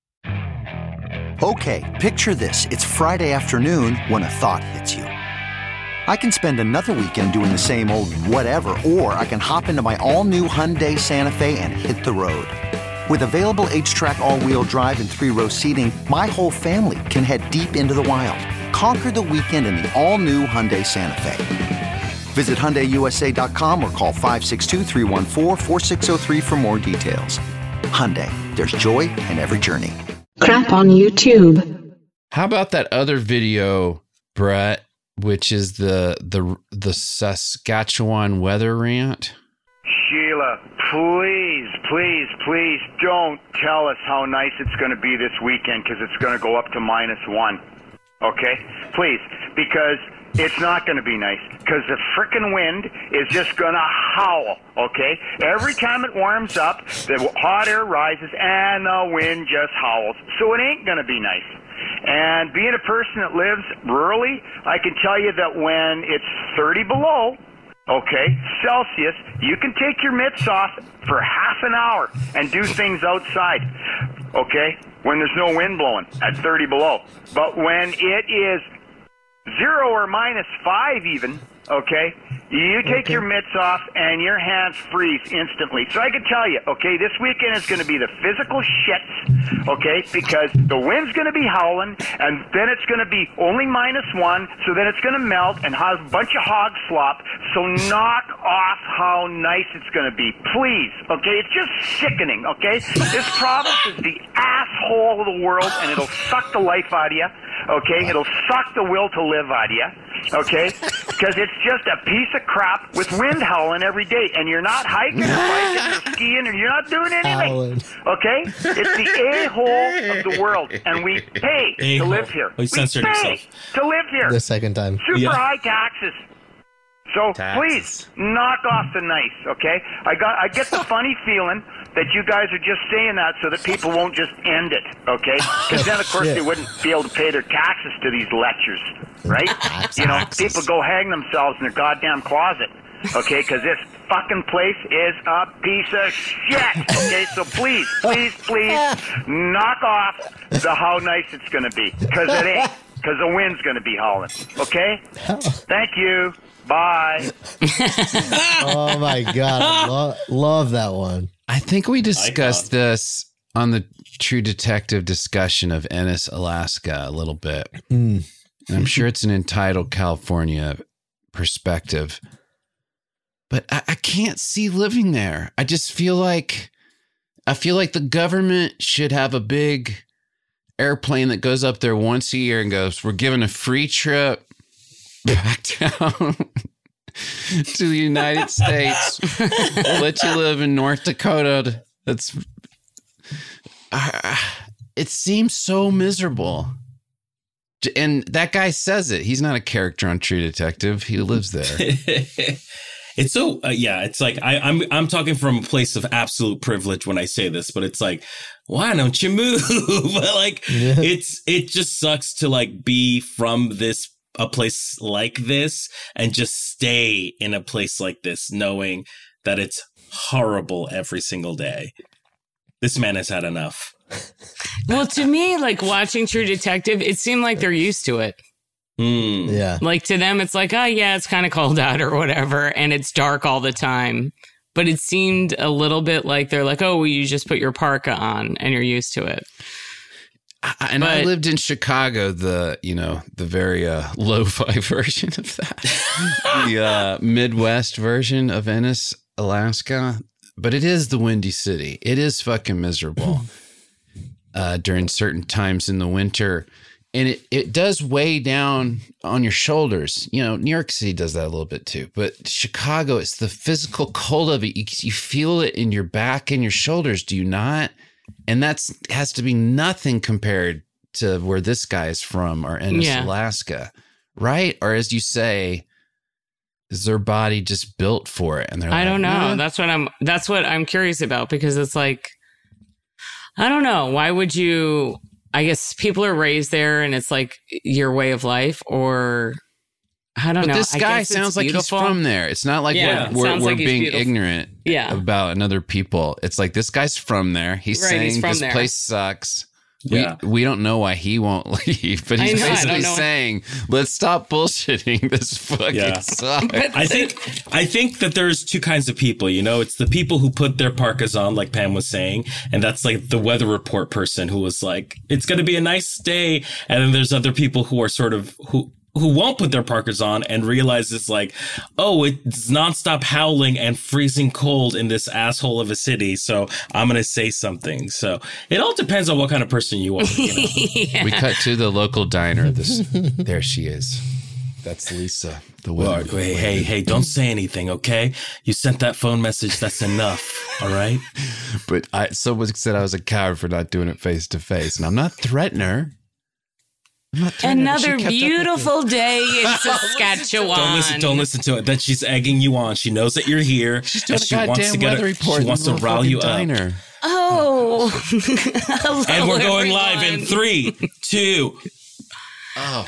[SPEAKER 14] Okay, picture this. It's Friday afternoon when a thought hits you. I can spend another weekend doing the same old whatever, or I can hop into my all-new Hyundai Santa Fe and hit the road. With available H-Track all-wheel drive and 3-row seating, my whole family can head deep into the wild. Conquer the weekend in the all-new Hyundai Santa Fe. Visit HyundaiUSA.com or call 562-314-4603 for more details. Hyundai, there's joy in every journey.
[SPEAKER 3] Crap on YouTube.
[SPEAKER 2] How about that other video, Brett, which is the Saskatchewan weather rant?
[SPEAKER 15] Sheila, please don't tell us how nice it's going to be this weekend because it's going to go up to -1. Okay? Please, because it's not going to be nice because the frickin' wind is just going to howl, okay? Every time it warms up, the hot air rises and the wind just howls. So it ain't going to be nice. And being a person that lives rurally, I can tell you that when it's 30 below, okay, Celsius, you can take your mitts off for half an hour and do things outside, okay, when there's no wind blowing at 30 below. But when it is 0 or -5 even, okay, you take your mitts off and your hands freeze instantly. So I can tell you, okay, this weekend is going to be the physical shits, okay, because the wind's going to be howling, and then it's going to be only -1, so then it's going to melt and have a bunch of hog slop. So knock off how nice it's going to be, please, okay? It's just sickening, okay? This province is the asshole of the world, and it'll suck the life out of you, okay? It'll suck the will to live out of you, okay? Because it's just a piece of crap with wind howling every day, and you're not hiking or biking or skiing, or you're not doing anything, okay? It's the a-hole of the world, and we pay to live here.
[SPEAKER 4] He censored himself.
[SPEAKER 15] To live here.
[SPEAKER 6] The second time.
[SPEAKER 15] Super high taxes. So please knock off the nice, okay? I get the funny feeling that you guys are just saying that so that people won't just end it, okay? Because then, of course, they wouldn't be able to pay their taxes to these lectures, right? You know, people go hang themselves in their goddamn closet, okay? Because this fucking place is a piece of shit, okay? So please knock off the how nice it's going to be, because it ain't. Because the wind's going to be howling, okay? Thank you. Bye.
[SPEAKER 6] Oh, my God. I love that one.
[SPEAKER 2] I think we discussed this on the True Detective discussion of Ennis, Alaska a little bit. And I'm sure it's an entitled California perspective. But I can't see living there. I just feel like the government should have a big airplane that goes up there once a year and goes, we're giving a free trip back down to the United States. We'll let you live in North Dakota. That's it seems so miserable. And that guy says it. He's not a character on True Detective. He lives there.
[SPEAKER 4] It's so it's like I'm talking from a place of absolute privilege when I say this, but it's like, why don't you move? Like it just sucks to like be from a place like this and just stay in a place like this, knowing that it's horrible every single day. This man has had enough.
[SPEAKER 5] Well, to me, like watching True Detective, it seemed like they're used to it.
[SPEAKER 6] Yeah.
[SPEAKER 5] Like to them, it's like, oh, yeah, it's kind of cold out or whatever. And it's dark all the time. But it seemed a little bit like they're like, oh, well, you just put your parka on and you're used to it.
[SPEAKER 2] I lived in Chicago, the very lo-fi version of that. The Midwest version of Ennis, Alaska. But it is the Windy City. It is fucking miserable during certain times in the winter. And it does weigh down on your shoulders. You know, New York City does that a little bit too. But Chicago, it's the physical cold of it. You feel it in your back and your shoulders, do you not? And has to be nothing compared to where this guy is from or Ennis, Alaska. Right? Or as you say, is their body just built for it? And they're
[SPEAKER 5] I don't know.
[SPEAKER 2] Eh.
[SPEAKER 5] That's what I'm curious about, because it's like, I don't know. Why would you... I guess people are raised there and it's like your way of life, or I don't know.
[SPEAKER 2] But this guy sounds like he's from there. It's not like we're being ignorant about another people. It's like this guy's from there. He's saying this place sucks. Yeah. We don't know why he won't leave, but he's basically saying, let's stop bullshitting. This fucking sucks.
[SPEAKER 4] I think that there's two kinds of people, you know, it's the people who put their parkas on, like Pam was saying, and that's like the weather report person who was like, it's going to be a nice day. And then there's other people who are sort of, who won't put their parkas on and realizes like, oh, it's nonstop howling and freezing cold in this asshole of a city. So I'm going to say something. So it all depends on what kind of person you are. You know?
[SPEAKER 2] We cut to the local diner. There she is. That's Lisa.
[SPEAKER 4] Hey, don't say anything, okay? You sent that phone message. That's enough. All right.
[SPEAKER 2] But someone said I was a coward for not doing it face to face. And I'm not threatening her.
[SPEAKER 5] Another beautiful day in Saskatchewan.
[SPEAKER 4] Don't listen to it. That she's egging you on. She knows that you're here.
[SPEAKER 2] She's doing a goddamn weather report.
[SPEAKER 4] She wants to rile you
[SPEAKER 2] diner.
[SPEAKER 4] up.
[SPEAKER 5] Oh.
[SPEAKER 4] Hello, and we're going live in 3, 2.
[SPEAKER 2] Oh.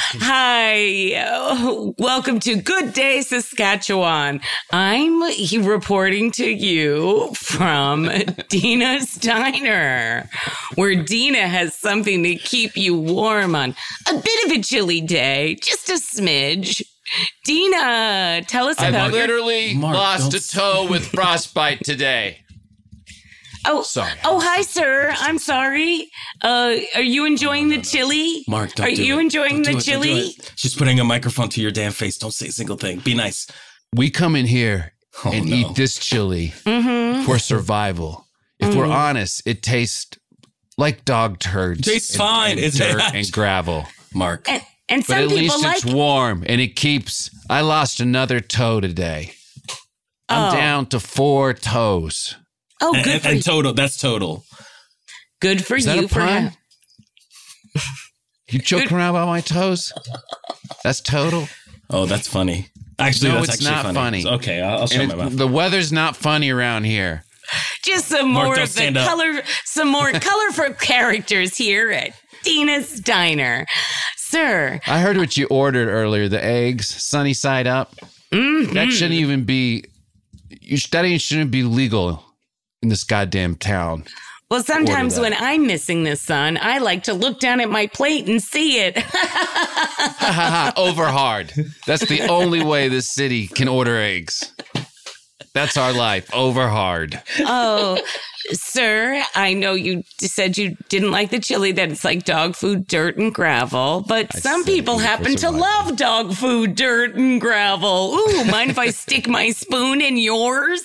[SPEAKER 5] Hi, welcome to Good Day, Saskatchewan. I'm reporting to you from Dina's Diner, where Dina has something to keep you warm on a bit of a chilly day, just a smidge. Dina, tell us about
[SPEAKER 7] I literally lost a toe with frostbite today.
[SPEAKER 5] Oh,
[SPEAKER 7] sorry.
[SPEAKER 5] Oh, hi, sir. I'm sorry. Are you enjoying the chili?
[SPEAKER 4] Mark, don't
[SPEAKER 5] Are
[SPEAKER 4] do
[SPEAKER 5] you
[SPEAKER 4] it.
[SPEAKER 5] enjoying
[SPEAKER 4] Don't
[SPEAKER 5] the
[SPEAKER 4] do it, don't do
[SPEAKER 5] chili?
[SPEAKER 4] it. She's putting a microphone to your damn face. Don't say a single thing. Be nice.
[SPEAKER 2] We come in here and eat this chili for survival. If we're honest, it tastes like dog turds.
[SPEAKER 4] Tastes fine.
[SPEAKER 2] And
[SPEAKER 4] It's
[SPEAKER 2] dirt and gravel,
[SPEAKER 4] Mark.
[SPEAKER 5] And some
[SPEAKER 2] but at
[SPEAKER 5] people
[SPEAKER 2] least
[SPEAKER 5] like
[SPEAKER 2] it's warm and it keeps. I lost another toe today. I'm down to 4 toes.
[SPEAKER 5] Oh, good for you.
[SPEAKER 4] Total. That's total.
[SPEAKER 5] Good for
[SPEAKER 2] Is that
[SPEAKER 5] you
[SPEAKER 2] a
[SPEAKER 5] for
[SPEAKER 2] pun?
[SPEAKER 5] him.
[SPEAKER 2] You joking around about my toes? That's total.
[SPEAKER 4] Oh, that's funny. Actually,
[SPEAKER 2] no,
[SPEAKER 4] that's
[SPEAKER 2] it's
[SPEAKER 4] actually
[SPEAKER 2] not funny.
[SPEAKER 4] Okay, I'll shut my mouth.
[SPEAKER 2] The weather's not funny around here.
[SPEAKER 5] Just some
[SPEAKER 4] Mark,
[SPEAKER 5] more
[SPEAKER 4] don't
[SPEAKER 5] of the
[SPEAKER 4] stand up.
[SPEAKER 5] color, some more colorful characters here at Dina's Diner. Sir.
[SPEAKER 2] I heard what you ordered earlier, the eggs, sunny side up.
[SPEAKER 5] Mm-hmm.
[SPEAKER 2] That shouldn't even be, shouldn't be legal in this goddamn town.
[SPEAKER 5] Well, sometimes when I'm missing the sun, I like to look down at my plate and see it.
[SPEAKER 2] Over hard. That's the only way this city can order eggs. That's our life. Over hard.
[SPEAKER 5] Oh, Sir, I know you said you didn't like the chili, that it's like dog food, dirt, and gravel, but some people happen to love dog food, dirt, and gravel. Ooh, mind if I stick my spoon in yours?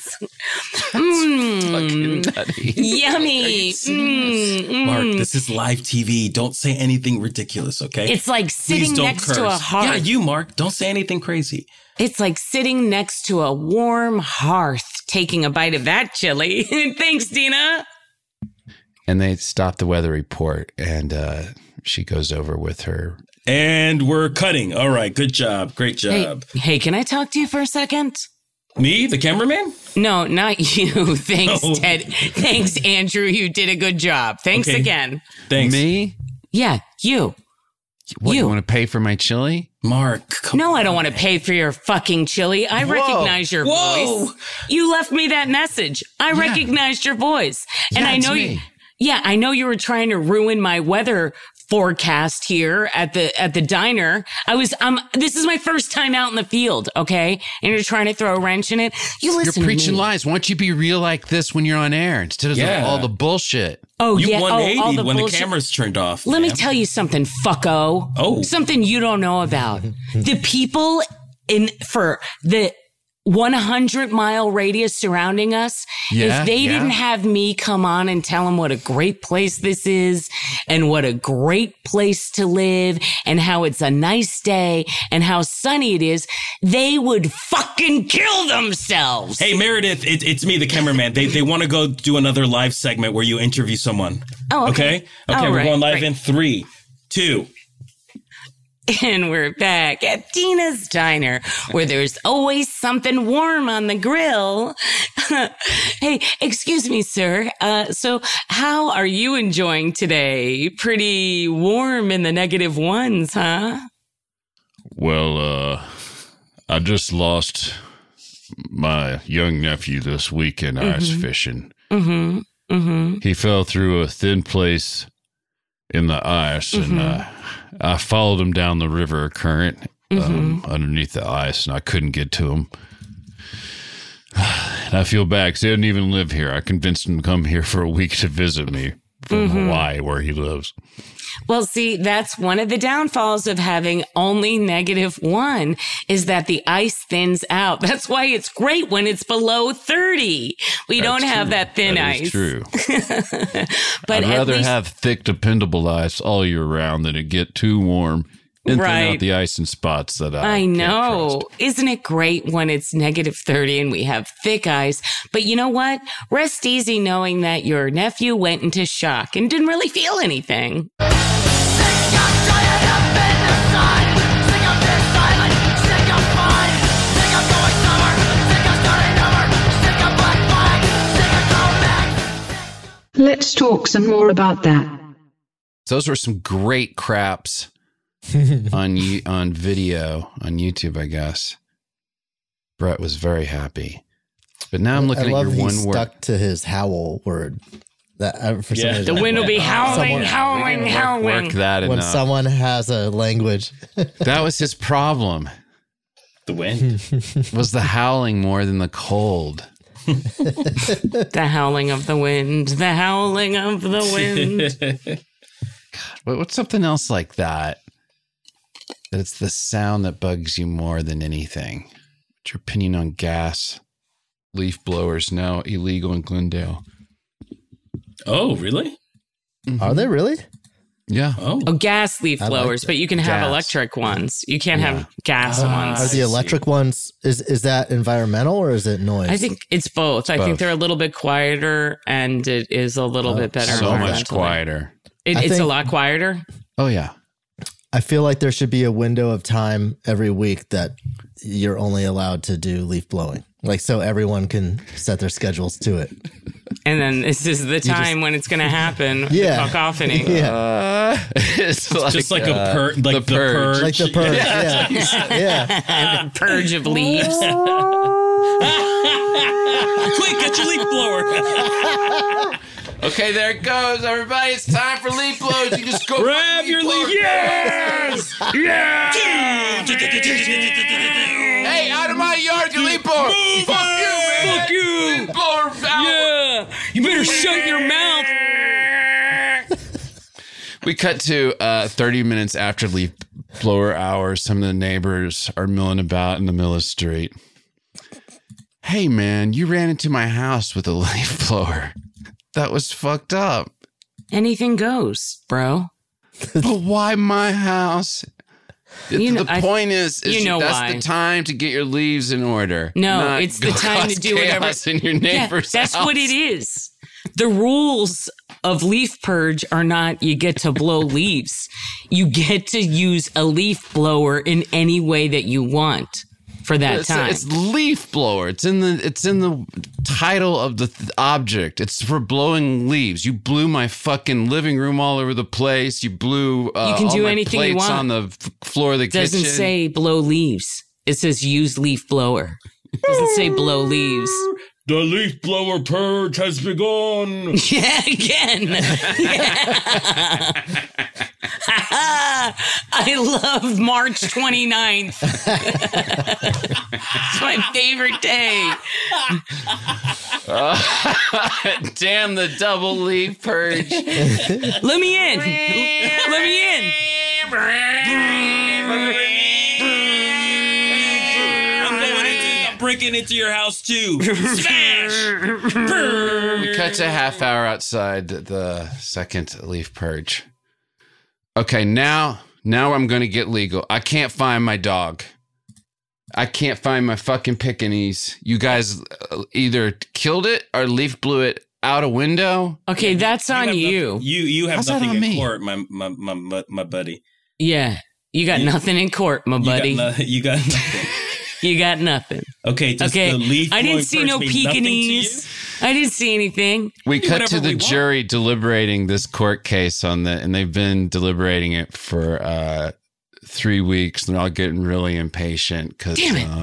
[SPEAKER 2] Fucking nutty.
[SPEAKER 5] Yummy.
[SPEAKER 4] Mark, this is live TV. Don't say anything ridiculous, okay?
[SPEAKER 5] It's like sitting next to a hearth.
[SPEAKER 4] Yeah, you, Mark. Don't say anything crazy.
[SPEAKER 5] It's like sitting next to a warm hearth, taking a bite of that chili. Thanks, Dina.
[SPEAKER 2] And they stop the weather report, and she goes over with her.
[SPEAKER 4] And we're cutting. All right. Good job. Great job.
[SPEAKER 5] Hey, can I talk to you for a second?
[SPEAKER 4] Me, the cameraman?
[SPEAKER 5] No, not you. Thanks, Ted. Thanks, Andrew. You did a good job. Thanks again.
[SPEAKER 4] Thanks.
[SPEAKER 2] Me?
[SPEAKER 5] Yeah, you.
[SPEAKER 2] What, you want to pay for my chili?
[SPEAKER 4] Mark,
[SPEAKER 5] I don't want to pay for your fucking chili. I recognize your voice. You left me that message. I recognized your voice. And I know you. Yeah, I know you were trying to ruin my weather forecast here at the diner. This is my first time out in the field, okay? And you're trying to throw a wrench in it. You're
[SPEAKER 2] preaching lies. Why don't you be real like this when you're on air instead of all the bullshit?
[SPEAKER 5] Oh,
[SPEAKER 4] you
[SPEAKER 5] yeah.
[SPEAKER 4] 180
[SPEAKER 5] the
[SPEAKER 4] when
[SPEAKER 5] bullshit.
[SPEAKER 4] the camera's turned off.
[SPEAKER 5] Let me tell you something, fucko.
[SPEAKER 4] Oh.
[SPEAKER 5] Something you don't know about. The people for the 100-mile radius surrounding us, if they didn't have me come on and tell them what a great place this is and what a great place to live and how it's a nice day and how sunny it is, they would fucking kill themselves.
[SPEAKER 4] Hey, Meredith, it's me, the cameraman. They want to go do another live segment where you interview someone.
[SPEAKER 5] Oh, okay.
[SPEAKER 4] Okay, we're going live in 3, 2.
[SPEAKER 5] And we're back at Dina's Diner, where there's always something warm on the grill. Hey, excuse me, sir. So how are you enjoying today? Pretty warm in the negative ones, huh?
[SPEAKER 7] Well, I just lost my young nephew this weekend ice fishing. He fell through a thin place in the ice, and I followed him down the river current underneath the ice, and I couldn't get to him. And I feel bad because he doesn't even live here. I convinced him to come here for a week to visit me from Hawaii, where he lives.
[SPEAKER 5] Well, see, that's one of the downfalls of having only -1 is that the ice thins out. That's why it's great when it's below 30. We don't have that thin ice.
[SPEAKER 7] That's true.
[SPEAKER 5] But
[SPEAKER 7] I'd rather have thick, dependable ice all year round than it get too warm and thin out the ice in spots that I
[SPEAKER 5] know. Isn't it great when it's -30 and we have thick ice? But you know what? Rest easy knowing that your nephew went into shock and didn't really feel anything.
[SPEAKER 3] Let's talk some more about that.
[SPEAKER 2] Those were some great craps on video on YouTube, I guess. Brett was very happy. But now I'm looking at your one word.
[SPEAKER 6] Stuck to his howl word. That for some reason,
[SPEAKER 5] the wind will be howling.
[SPEAKER 2] Work that
[SPEAKER 6] when
[SPEAKER 2] enough.
[SPEAKER 6] Someone has a language.
[SPEAKER 2] That was his problem.
[SPEAKER 4] The wind
[SPEAKER 2] was the howling more than the cold.
[SPEAKER 5] The howling of the wind. The howling of the wind.
[SPEAKER 2] God, what's something else like that? That it's the sound that bugs you more than anything. What's your opinion on gas leaf blowers now illegal in Glendale?
[SPEAKER 4] Oh, really?
[SPEAKER 6] Are they really?
[SPEAKER 2] Yeah.
[SPEAKER 5] Oh, gas leaf blowers, but you can have electric ones. You can't have gas ones.
[SPEAKER 6] Are the electric ones, is that environmental or is it noise?
[SPEAKER 5] I think it's both. I think they're a little bit quieter and it is a little bit better.
[SPEAKER 2] So much quieter.
[SPEAKER 5] It's a lot quieter?
[SPEAKER 2] Oh, yeah.
[SPEAKER 6] I feel like there should be a window of time every week that you're only allowed to do leaf blowing. Like, so everyone can set their schedules to it.
[SPEAKER 5] And then this is the time when it's going to happen.
[SPEAKER 6] Yeah.
[SPEAKER 5] The cacophony.
[SPEAKER 2] It's
[SPEAKER 4] just like a purge. Like the purge.
[SPEAKER 6] Like the purge. Yeah.
[SPEAKER 5] The purge of leaves.
[SPEAKER 4] Quick, get your leaf blower.
[SPEAKER 2] Okay, there it goes, everybody. It's time for leaf blowers. You just go
[SPEAKER 4] grab your leaf.
[SPEAKER 2] Yes! Yeah! Hey, out of my yard, you leaf blower! Fuck you, man!
[SPEAKER 5] Fuck you!
[SPEAKER 2] Leaf blower out!
[SPEAKER 5] Yeah! You better shut your mouth!
[SPEAKER 2] We cut to 30 minutes after leaf blower hours. Some of the neighbors are milling about in the middle of the street. Hey, man, you ran into my house with a leaf blower. That was fucked up.
[SPEAKER 5] Anything goes, bro.
[SPEAKER 2] But why my house? The point is that's the time to get your leaves in order.
[SPEAKER 5] No, it's the time to do whatever.
[SPEAKER 2] In your neighbor's
[SPEAKER 5] that's
[SPEAKER 2] house.
[SPEAKER 5] what it is. The rules of leaf purge are not you get to blow leaves. You get to use a leaf blower in any way that you want for that time.
[SPEAKER 2] It's leaf blower. It's in the title of the object. It's for blowing leaves. You blew my fucking living room all over the place. You blew
[SPEAKER 5] you can do
[SPEAKER 2] all my
[SPEAKER 5] anything
[SPEAKER 2] plates
[SPEAKER 5] you want
[SPEAKER 2] on the floor of the kitchen.
[SPEAKER 5] It doesn't say blow leaves. It says use leaf blower. It doesn't say blow leaves.
[SPEAKER 4] The leaf blower purge has begun.
[SPEAKER 5] Yeah, again. Yeah. I love March 29th. It's my favorite day.
[SPEAKER 2] Damn the double leaf purge.
[SPEAKER 5] Let me in. Let me in.
[SPEAKER 4] Breaking into your house too. Smash!
[SPEAKER 2] We cut to a half hour outside the second leaf purge. Okay, now I'm going to get legal. I can't find my dog. I can't find my fucking Pekingese. You guys either killed it or leaf blew it out a window.
[SPEAKER 5] Okay, that's on you.
[SPEAKER 4] You have
[SPEAKER 2] How's that
[SPEAKER 4] nothing
[SPEAKER 2] on
[SPEAKER 4] in
[SPEAKER 2] me?
[SPEAKER 4] court, my buddy.
[SPEAKER 5] Yeah, you got nothing in court, my buddy.
[SPEAKER 4] You got nothing.
[SPEAKER 5] You got nothing.
[SPEAKER 4] Okay, the leaf
[SPEAKER 5] I didn't see no
[SPEAKER 4] purge mean nothing to you?
[SPEAKER 5] Pekingese. I didn't see anything.
[SPEAKER 2] We cut
[SPEAKER 4] whatever
[SPEAKER 2] to the
[SPEAKER 4] we want.
[SPEAKER 2] jury deliberating this court case and they've been deliberating it for 3 weeks. They're all getting really impatient because.
[SPEAKER 5] Damn it.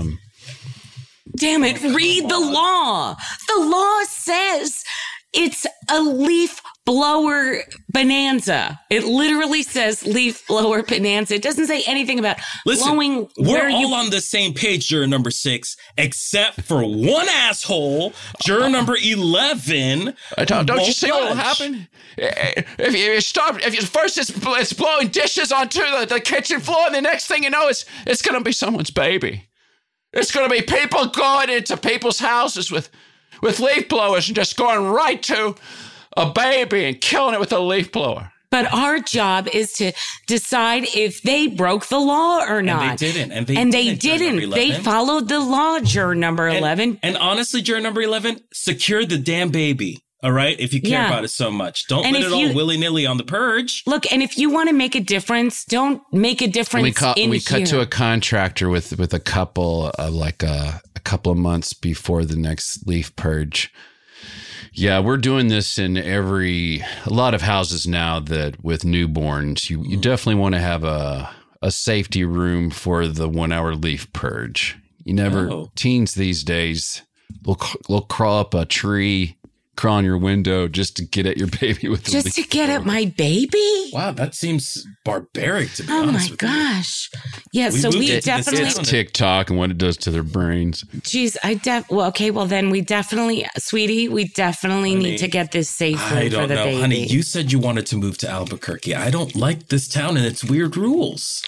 [SPEAKER 5] Damn it. Read the law. The law says it's a leaf blower bonanza. It literally says leaf blower bonanza. It doesn't say anything about blowing.
[SPEAKER 4] We're all on the same page, juror number 6, except for one asshole, juror number 11.
[SPEAKER 2] Don't you see what will happen? If you first it's blowing dishes onto the kitchen floor, and the next thing you know, it's going to be someone's baby. It's going to be people going into people's houses with leaf blowers and just going right to a baby and killing it with a leaf blower.
[SPEAKER 5] But our job is to decide if they broke the law or not.
[SPEAKER 4] And they didn't.
[SPEAKER 5] They didn't. They followed the law, juror number 11.
[SPEAKER 4] And honestly, juror number 11, secure the damn baby. All right? If you care about it so much. Don't let it all willy-nilly on the purge.
[SPEAKER 5] Look, and if you want to make a difference, don't make a difference
[SPEAKER 2] We cut to a contractor with a couple like a couple of months before the next leaf purge. Yeah, we're doing this in a lot of houses now that with newborns, you definitely want to have a safety room for the 1 hour leaf purge. Teens these days, they'll crawl up a tree, crawl on your window just to get at your baby with the
[SPEAKER 5] Just to get at my baby?
[SPEAKER 4] Wow, that seems barbaric to be honest with you.
[SPEAKER 5] Oh my gosh. Yeah, so we definitely...
[SPEAKER 2] It's TikTok and what it does to their brains.
[SPEAKER 5] Geez, then we definitely, sweetie, we definitely need to get this safe room for the baby.
[SPEAKER 4] I don't know, honey. You said you wanted to move to Albuquerque. I don't like this town and its weird rules.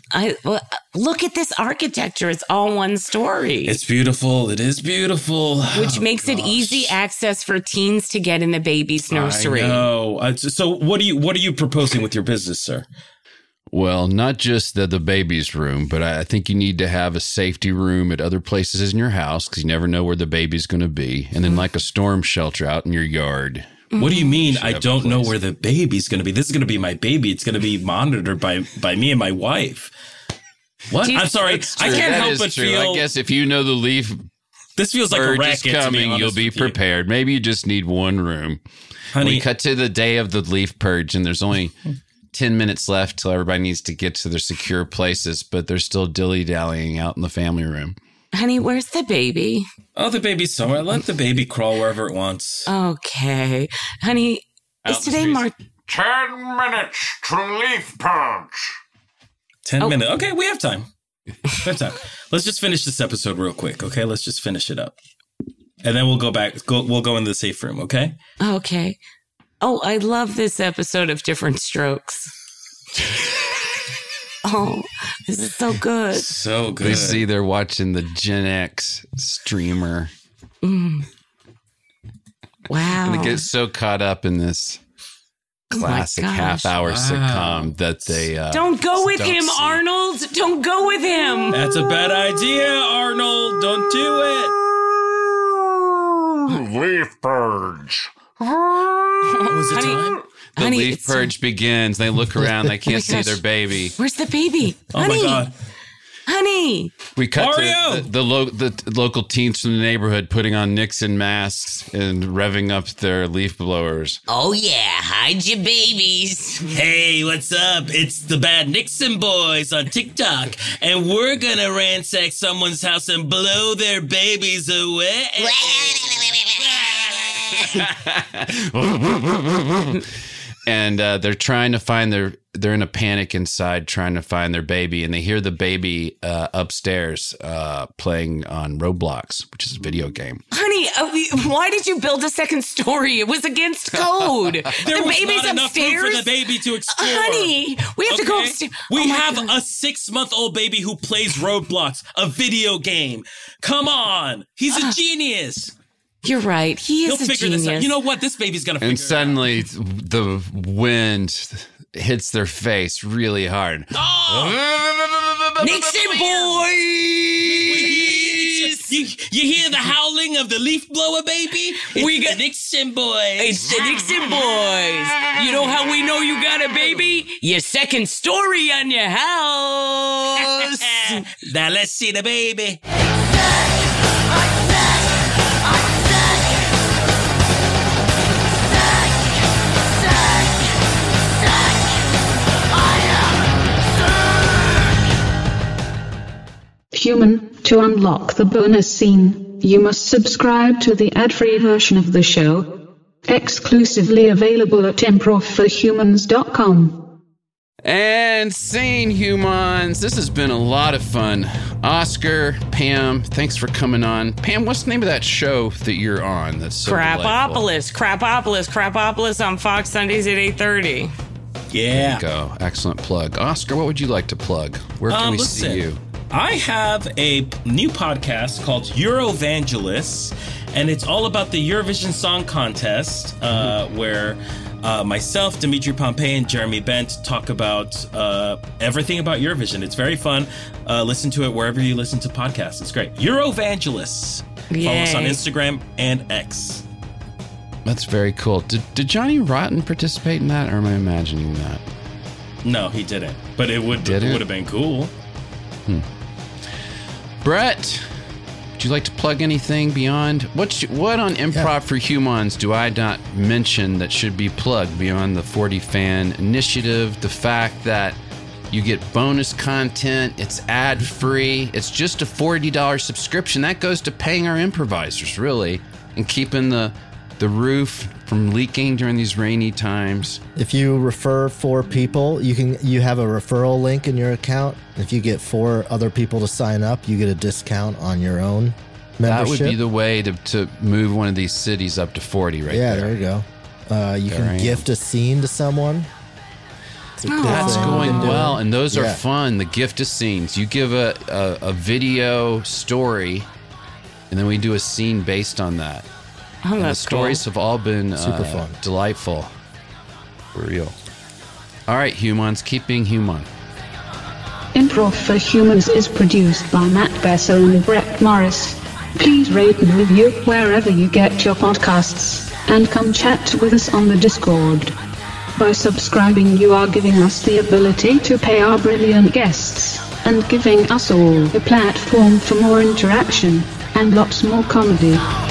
[SPEAKER 5] Look at this architecture. It's all one story.
[SPEAKER 4] It's beautiful. It is beautiful.
[SPEAKER 5] Which makes it easy access for teens to get in the baby's nursery.
[SPEAKER 4] I know. So what are you proposing with your business, sir?
[SPEAKER 2] Well, not just the baby's room, but I think you need to have a safety room at other places in your house because you never know where the baby's going to be. And then like a storm shelter out in your yard.
[SPEAKER 4] What do you mean I don't know where the baby's going to be? This is going to be my baby. It's going to be monitored by me and my wife. What? I'm sorry. I can't help but feel...
[SPEAKER 2] I guess if you know the leaf...
[SPEAKER 4] This feels like a racket
[SPEAKER 2] coming,
[SPEAKER 4] to be
[SPEAKER 2] you'll be prepared. Maybe you just need one room.
[SPEAKER 4] Honey,
[SPEAKER 2] we cut to the day of the leaf purge, and there's only 10 minutes left till everybody needs to get to their secure places, but they're still dilly-dallying out in the family room.
[SPEAKER 5] Honey, where's the baby?
[SPEAKER 4] Oh, the baby's somewhere. Let the baby crawl wherever it wants.
[SPEAKER 5] Okay. Honey, is today March...
[SPEAKER 16] 10 minutes to leaf purge.
[SPEAKER 4] 10 minutes. Okay, we have time. Let's Let's just finish this episode real quick, okay? Let's just finish it up. And then we'll go back. We'll go into the safe room, okay?
[SPEAKER 5] Okay. Oh, I love this episode of Different Strokes. Oh, this is so good.
[SPEAKER 4] So good.
[SPEAKER 2] We see they're watching the Gen X streamer.
[SPEAKER 5] Wow.
[SPEAKER 2] And they get so caught up in this classic half-hour sitcom that they...
[SPEAKER 5] don't go with him,
[SPEAKER 2] see.
[SPEAKER 5] Arnold. Don't go with him.
[SPEAKER 4] That's a bad idea, Arnold. Don't do it.
[SPEAKER 16] Leaf purge.
[SPEAKER 4] Was it time?
[SPEAKER 2] The leaf purge begins. They look around. They can't see their baby.
[SPEAKER 5] Where's the baby?
[SPEAKER 4] Oh, my God.
[SPEAKER 5] Honey.
[SPEAKER 2] We cut
[SPEAKER 4] Mario!
[SPEAKER 2] to the local teens from the neighborhood putting on Nixon masks and revving up their leaf blowers.
[SPEAKER 5] Oh, yeah. Hide your babies.
[SPEAKER 4] Hey, what's up? It's the Bad Nixon Boys on TikTok, and we're gonna ransack someone's house and blow their babies away.
[SPEAKER 2] And they're trying to find they're in a panic inside trying to find their baby, and they hear the baby upstairs playing on Roblox, which is a video game.
[SPEAKER 5] Honey, why did you build a second story? It was against code.
[SPEAKER 4] There
[SPEAKER 5] the
[SPEAKER 4] was
[SPEAKER 5] baby's
[SPEAKER 4] not enough room
[SPEAKER 5] upstairs.
[SPEAKER 4] for the baby to explore.
[SPEAKER 5] Honey, we have to go upstairs.
[SPEAKER 4] We have a 6-month-old baby who plays Roblox, a video game. Come on. He's a genius.
[SPEAKER 5] You're right. He'll
[SPEAKER 4] figure this out. You know what? This baby's going to figure
[SPEAKER 2] And suddenly the wind hits their face really hard.
[SPEAKER 4] Oh!
[SPEAKER 5] Nixon boys!
[SPEAKER 4] You hear the howling of the leaf blower baby? We got Nixon boys.
[SPEAKER 5] It's the Nixon boys. You know how we know you got a baby? Your second story on your house.
[SPEAKER 4] Now let's see the baby.
[SPEAKER 3] Human, to unlock the bonus scene, you must subscribe to the ad-free version of the show, exclusively available at improvforhumans.com.
[SPEAKER 2] And Sane Humans, this has been a lot of fun. Oscar, Pam, thanks for coming on. Pam, what's the name of that show that you're on? That's so
[SPEAKER 5] Crapopolis on Fox Sundays at 8:30.
[SPEAKER 4] Yeah.
[SPEAKER 2] There you go. Excellent plug. Oscar, what would you like to plug? Where can we see you?
[SPEAKER 4] I have a new podcast called Eurovangelists, and it's all about the Eurovision Song Contest, where myself, Dimitri Pompey, and Jeremy Bent talk about everything about Eurovision. It's very fun. Listen to it wherever you listen to podcasts. It's great. Eurovangelists. Follow us on Instagram and X.
[SPEAKER 2] That's very cool. Did Johnny Rotten participate in that, or am I imagining that?
[SPEAKER 4] No, he didn't. But it would have been cool.
[SPEAKER 2] Brett, would you like to plug anything beyond? What on Improv for Humans do I not mention that should be plugged beyond the 40 fan initiative? The fact that you get bonus content, it's ad free, it's just a $40 subscription. That goes to paying our improvisers, really, and keeping the roof from leaking during these rainy times.
[SPEAKER 6] If you refer 4 people, you have a referral link in your account. If you get 4 other people to sign up, you get a discount on your own membership.
[SPEAKER 2] That would be the way to move one of these cities up to 40 right there.
[SPEAKER 6] Yeah, there you go. You can gift a scene to someone.
[SPEAKER 2] That's going well, and those are fun. The gift of scenes. You give a video story, and then we do a scene based on that.
[SPEAKER 5] Oh,
[SPEAKER 2] and
[SPEAKER 5] that's
[SPEAKER 2] the stories have all been
[SPEAKER 6] super fun,
[SPEAKER 2] delightful, for real. All right, humans, keep being human.
[SPEAKER 3] Improv for Humans is produced by Matt Besser and Brett Morris. Please rate and review wherever you get your podcasts, and come chat with us on the Discord. By subscribing, you are giving us the ability to pay our brilliant guests, and giving us all a platform for more interaction and lots more comedy.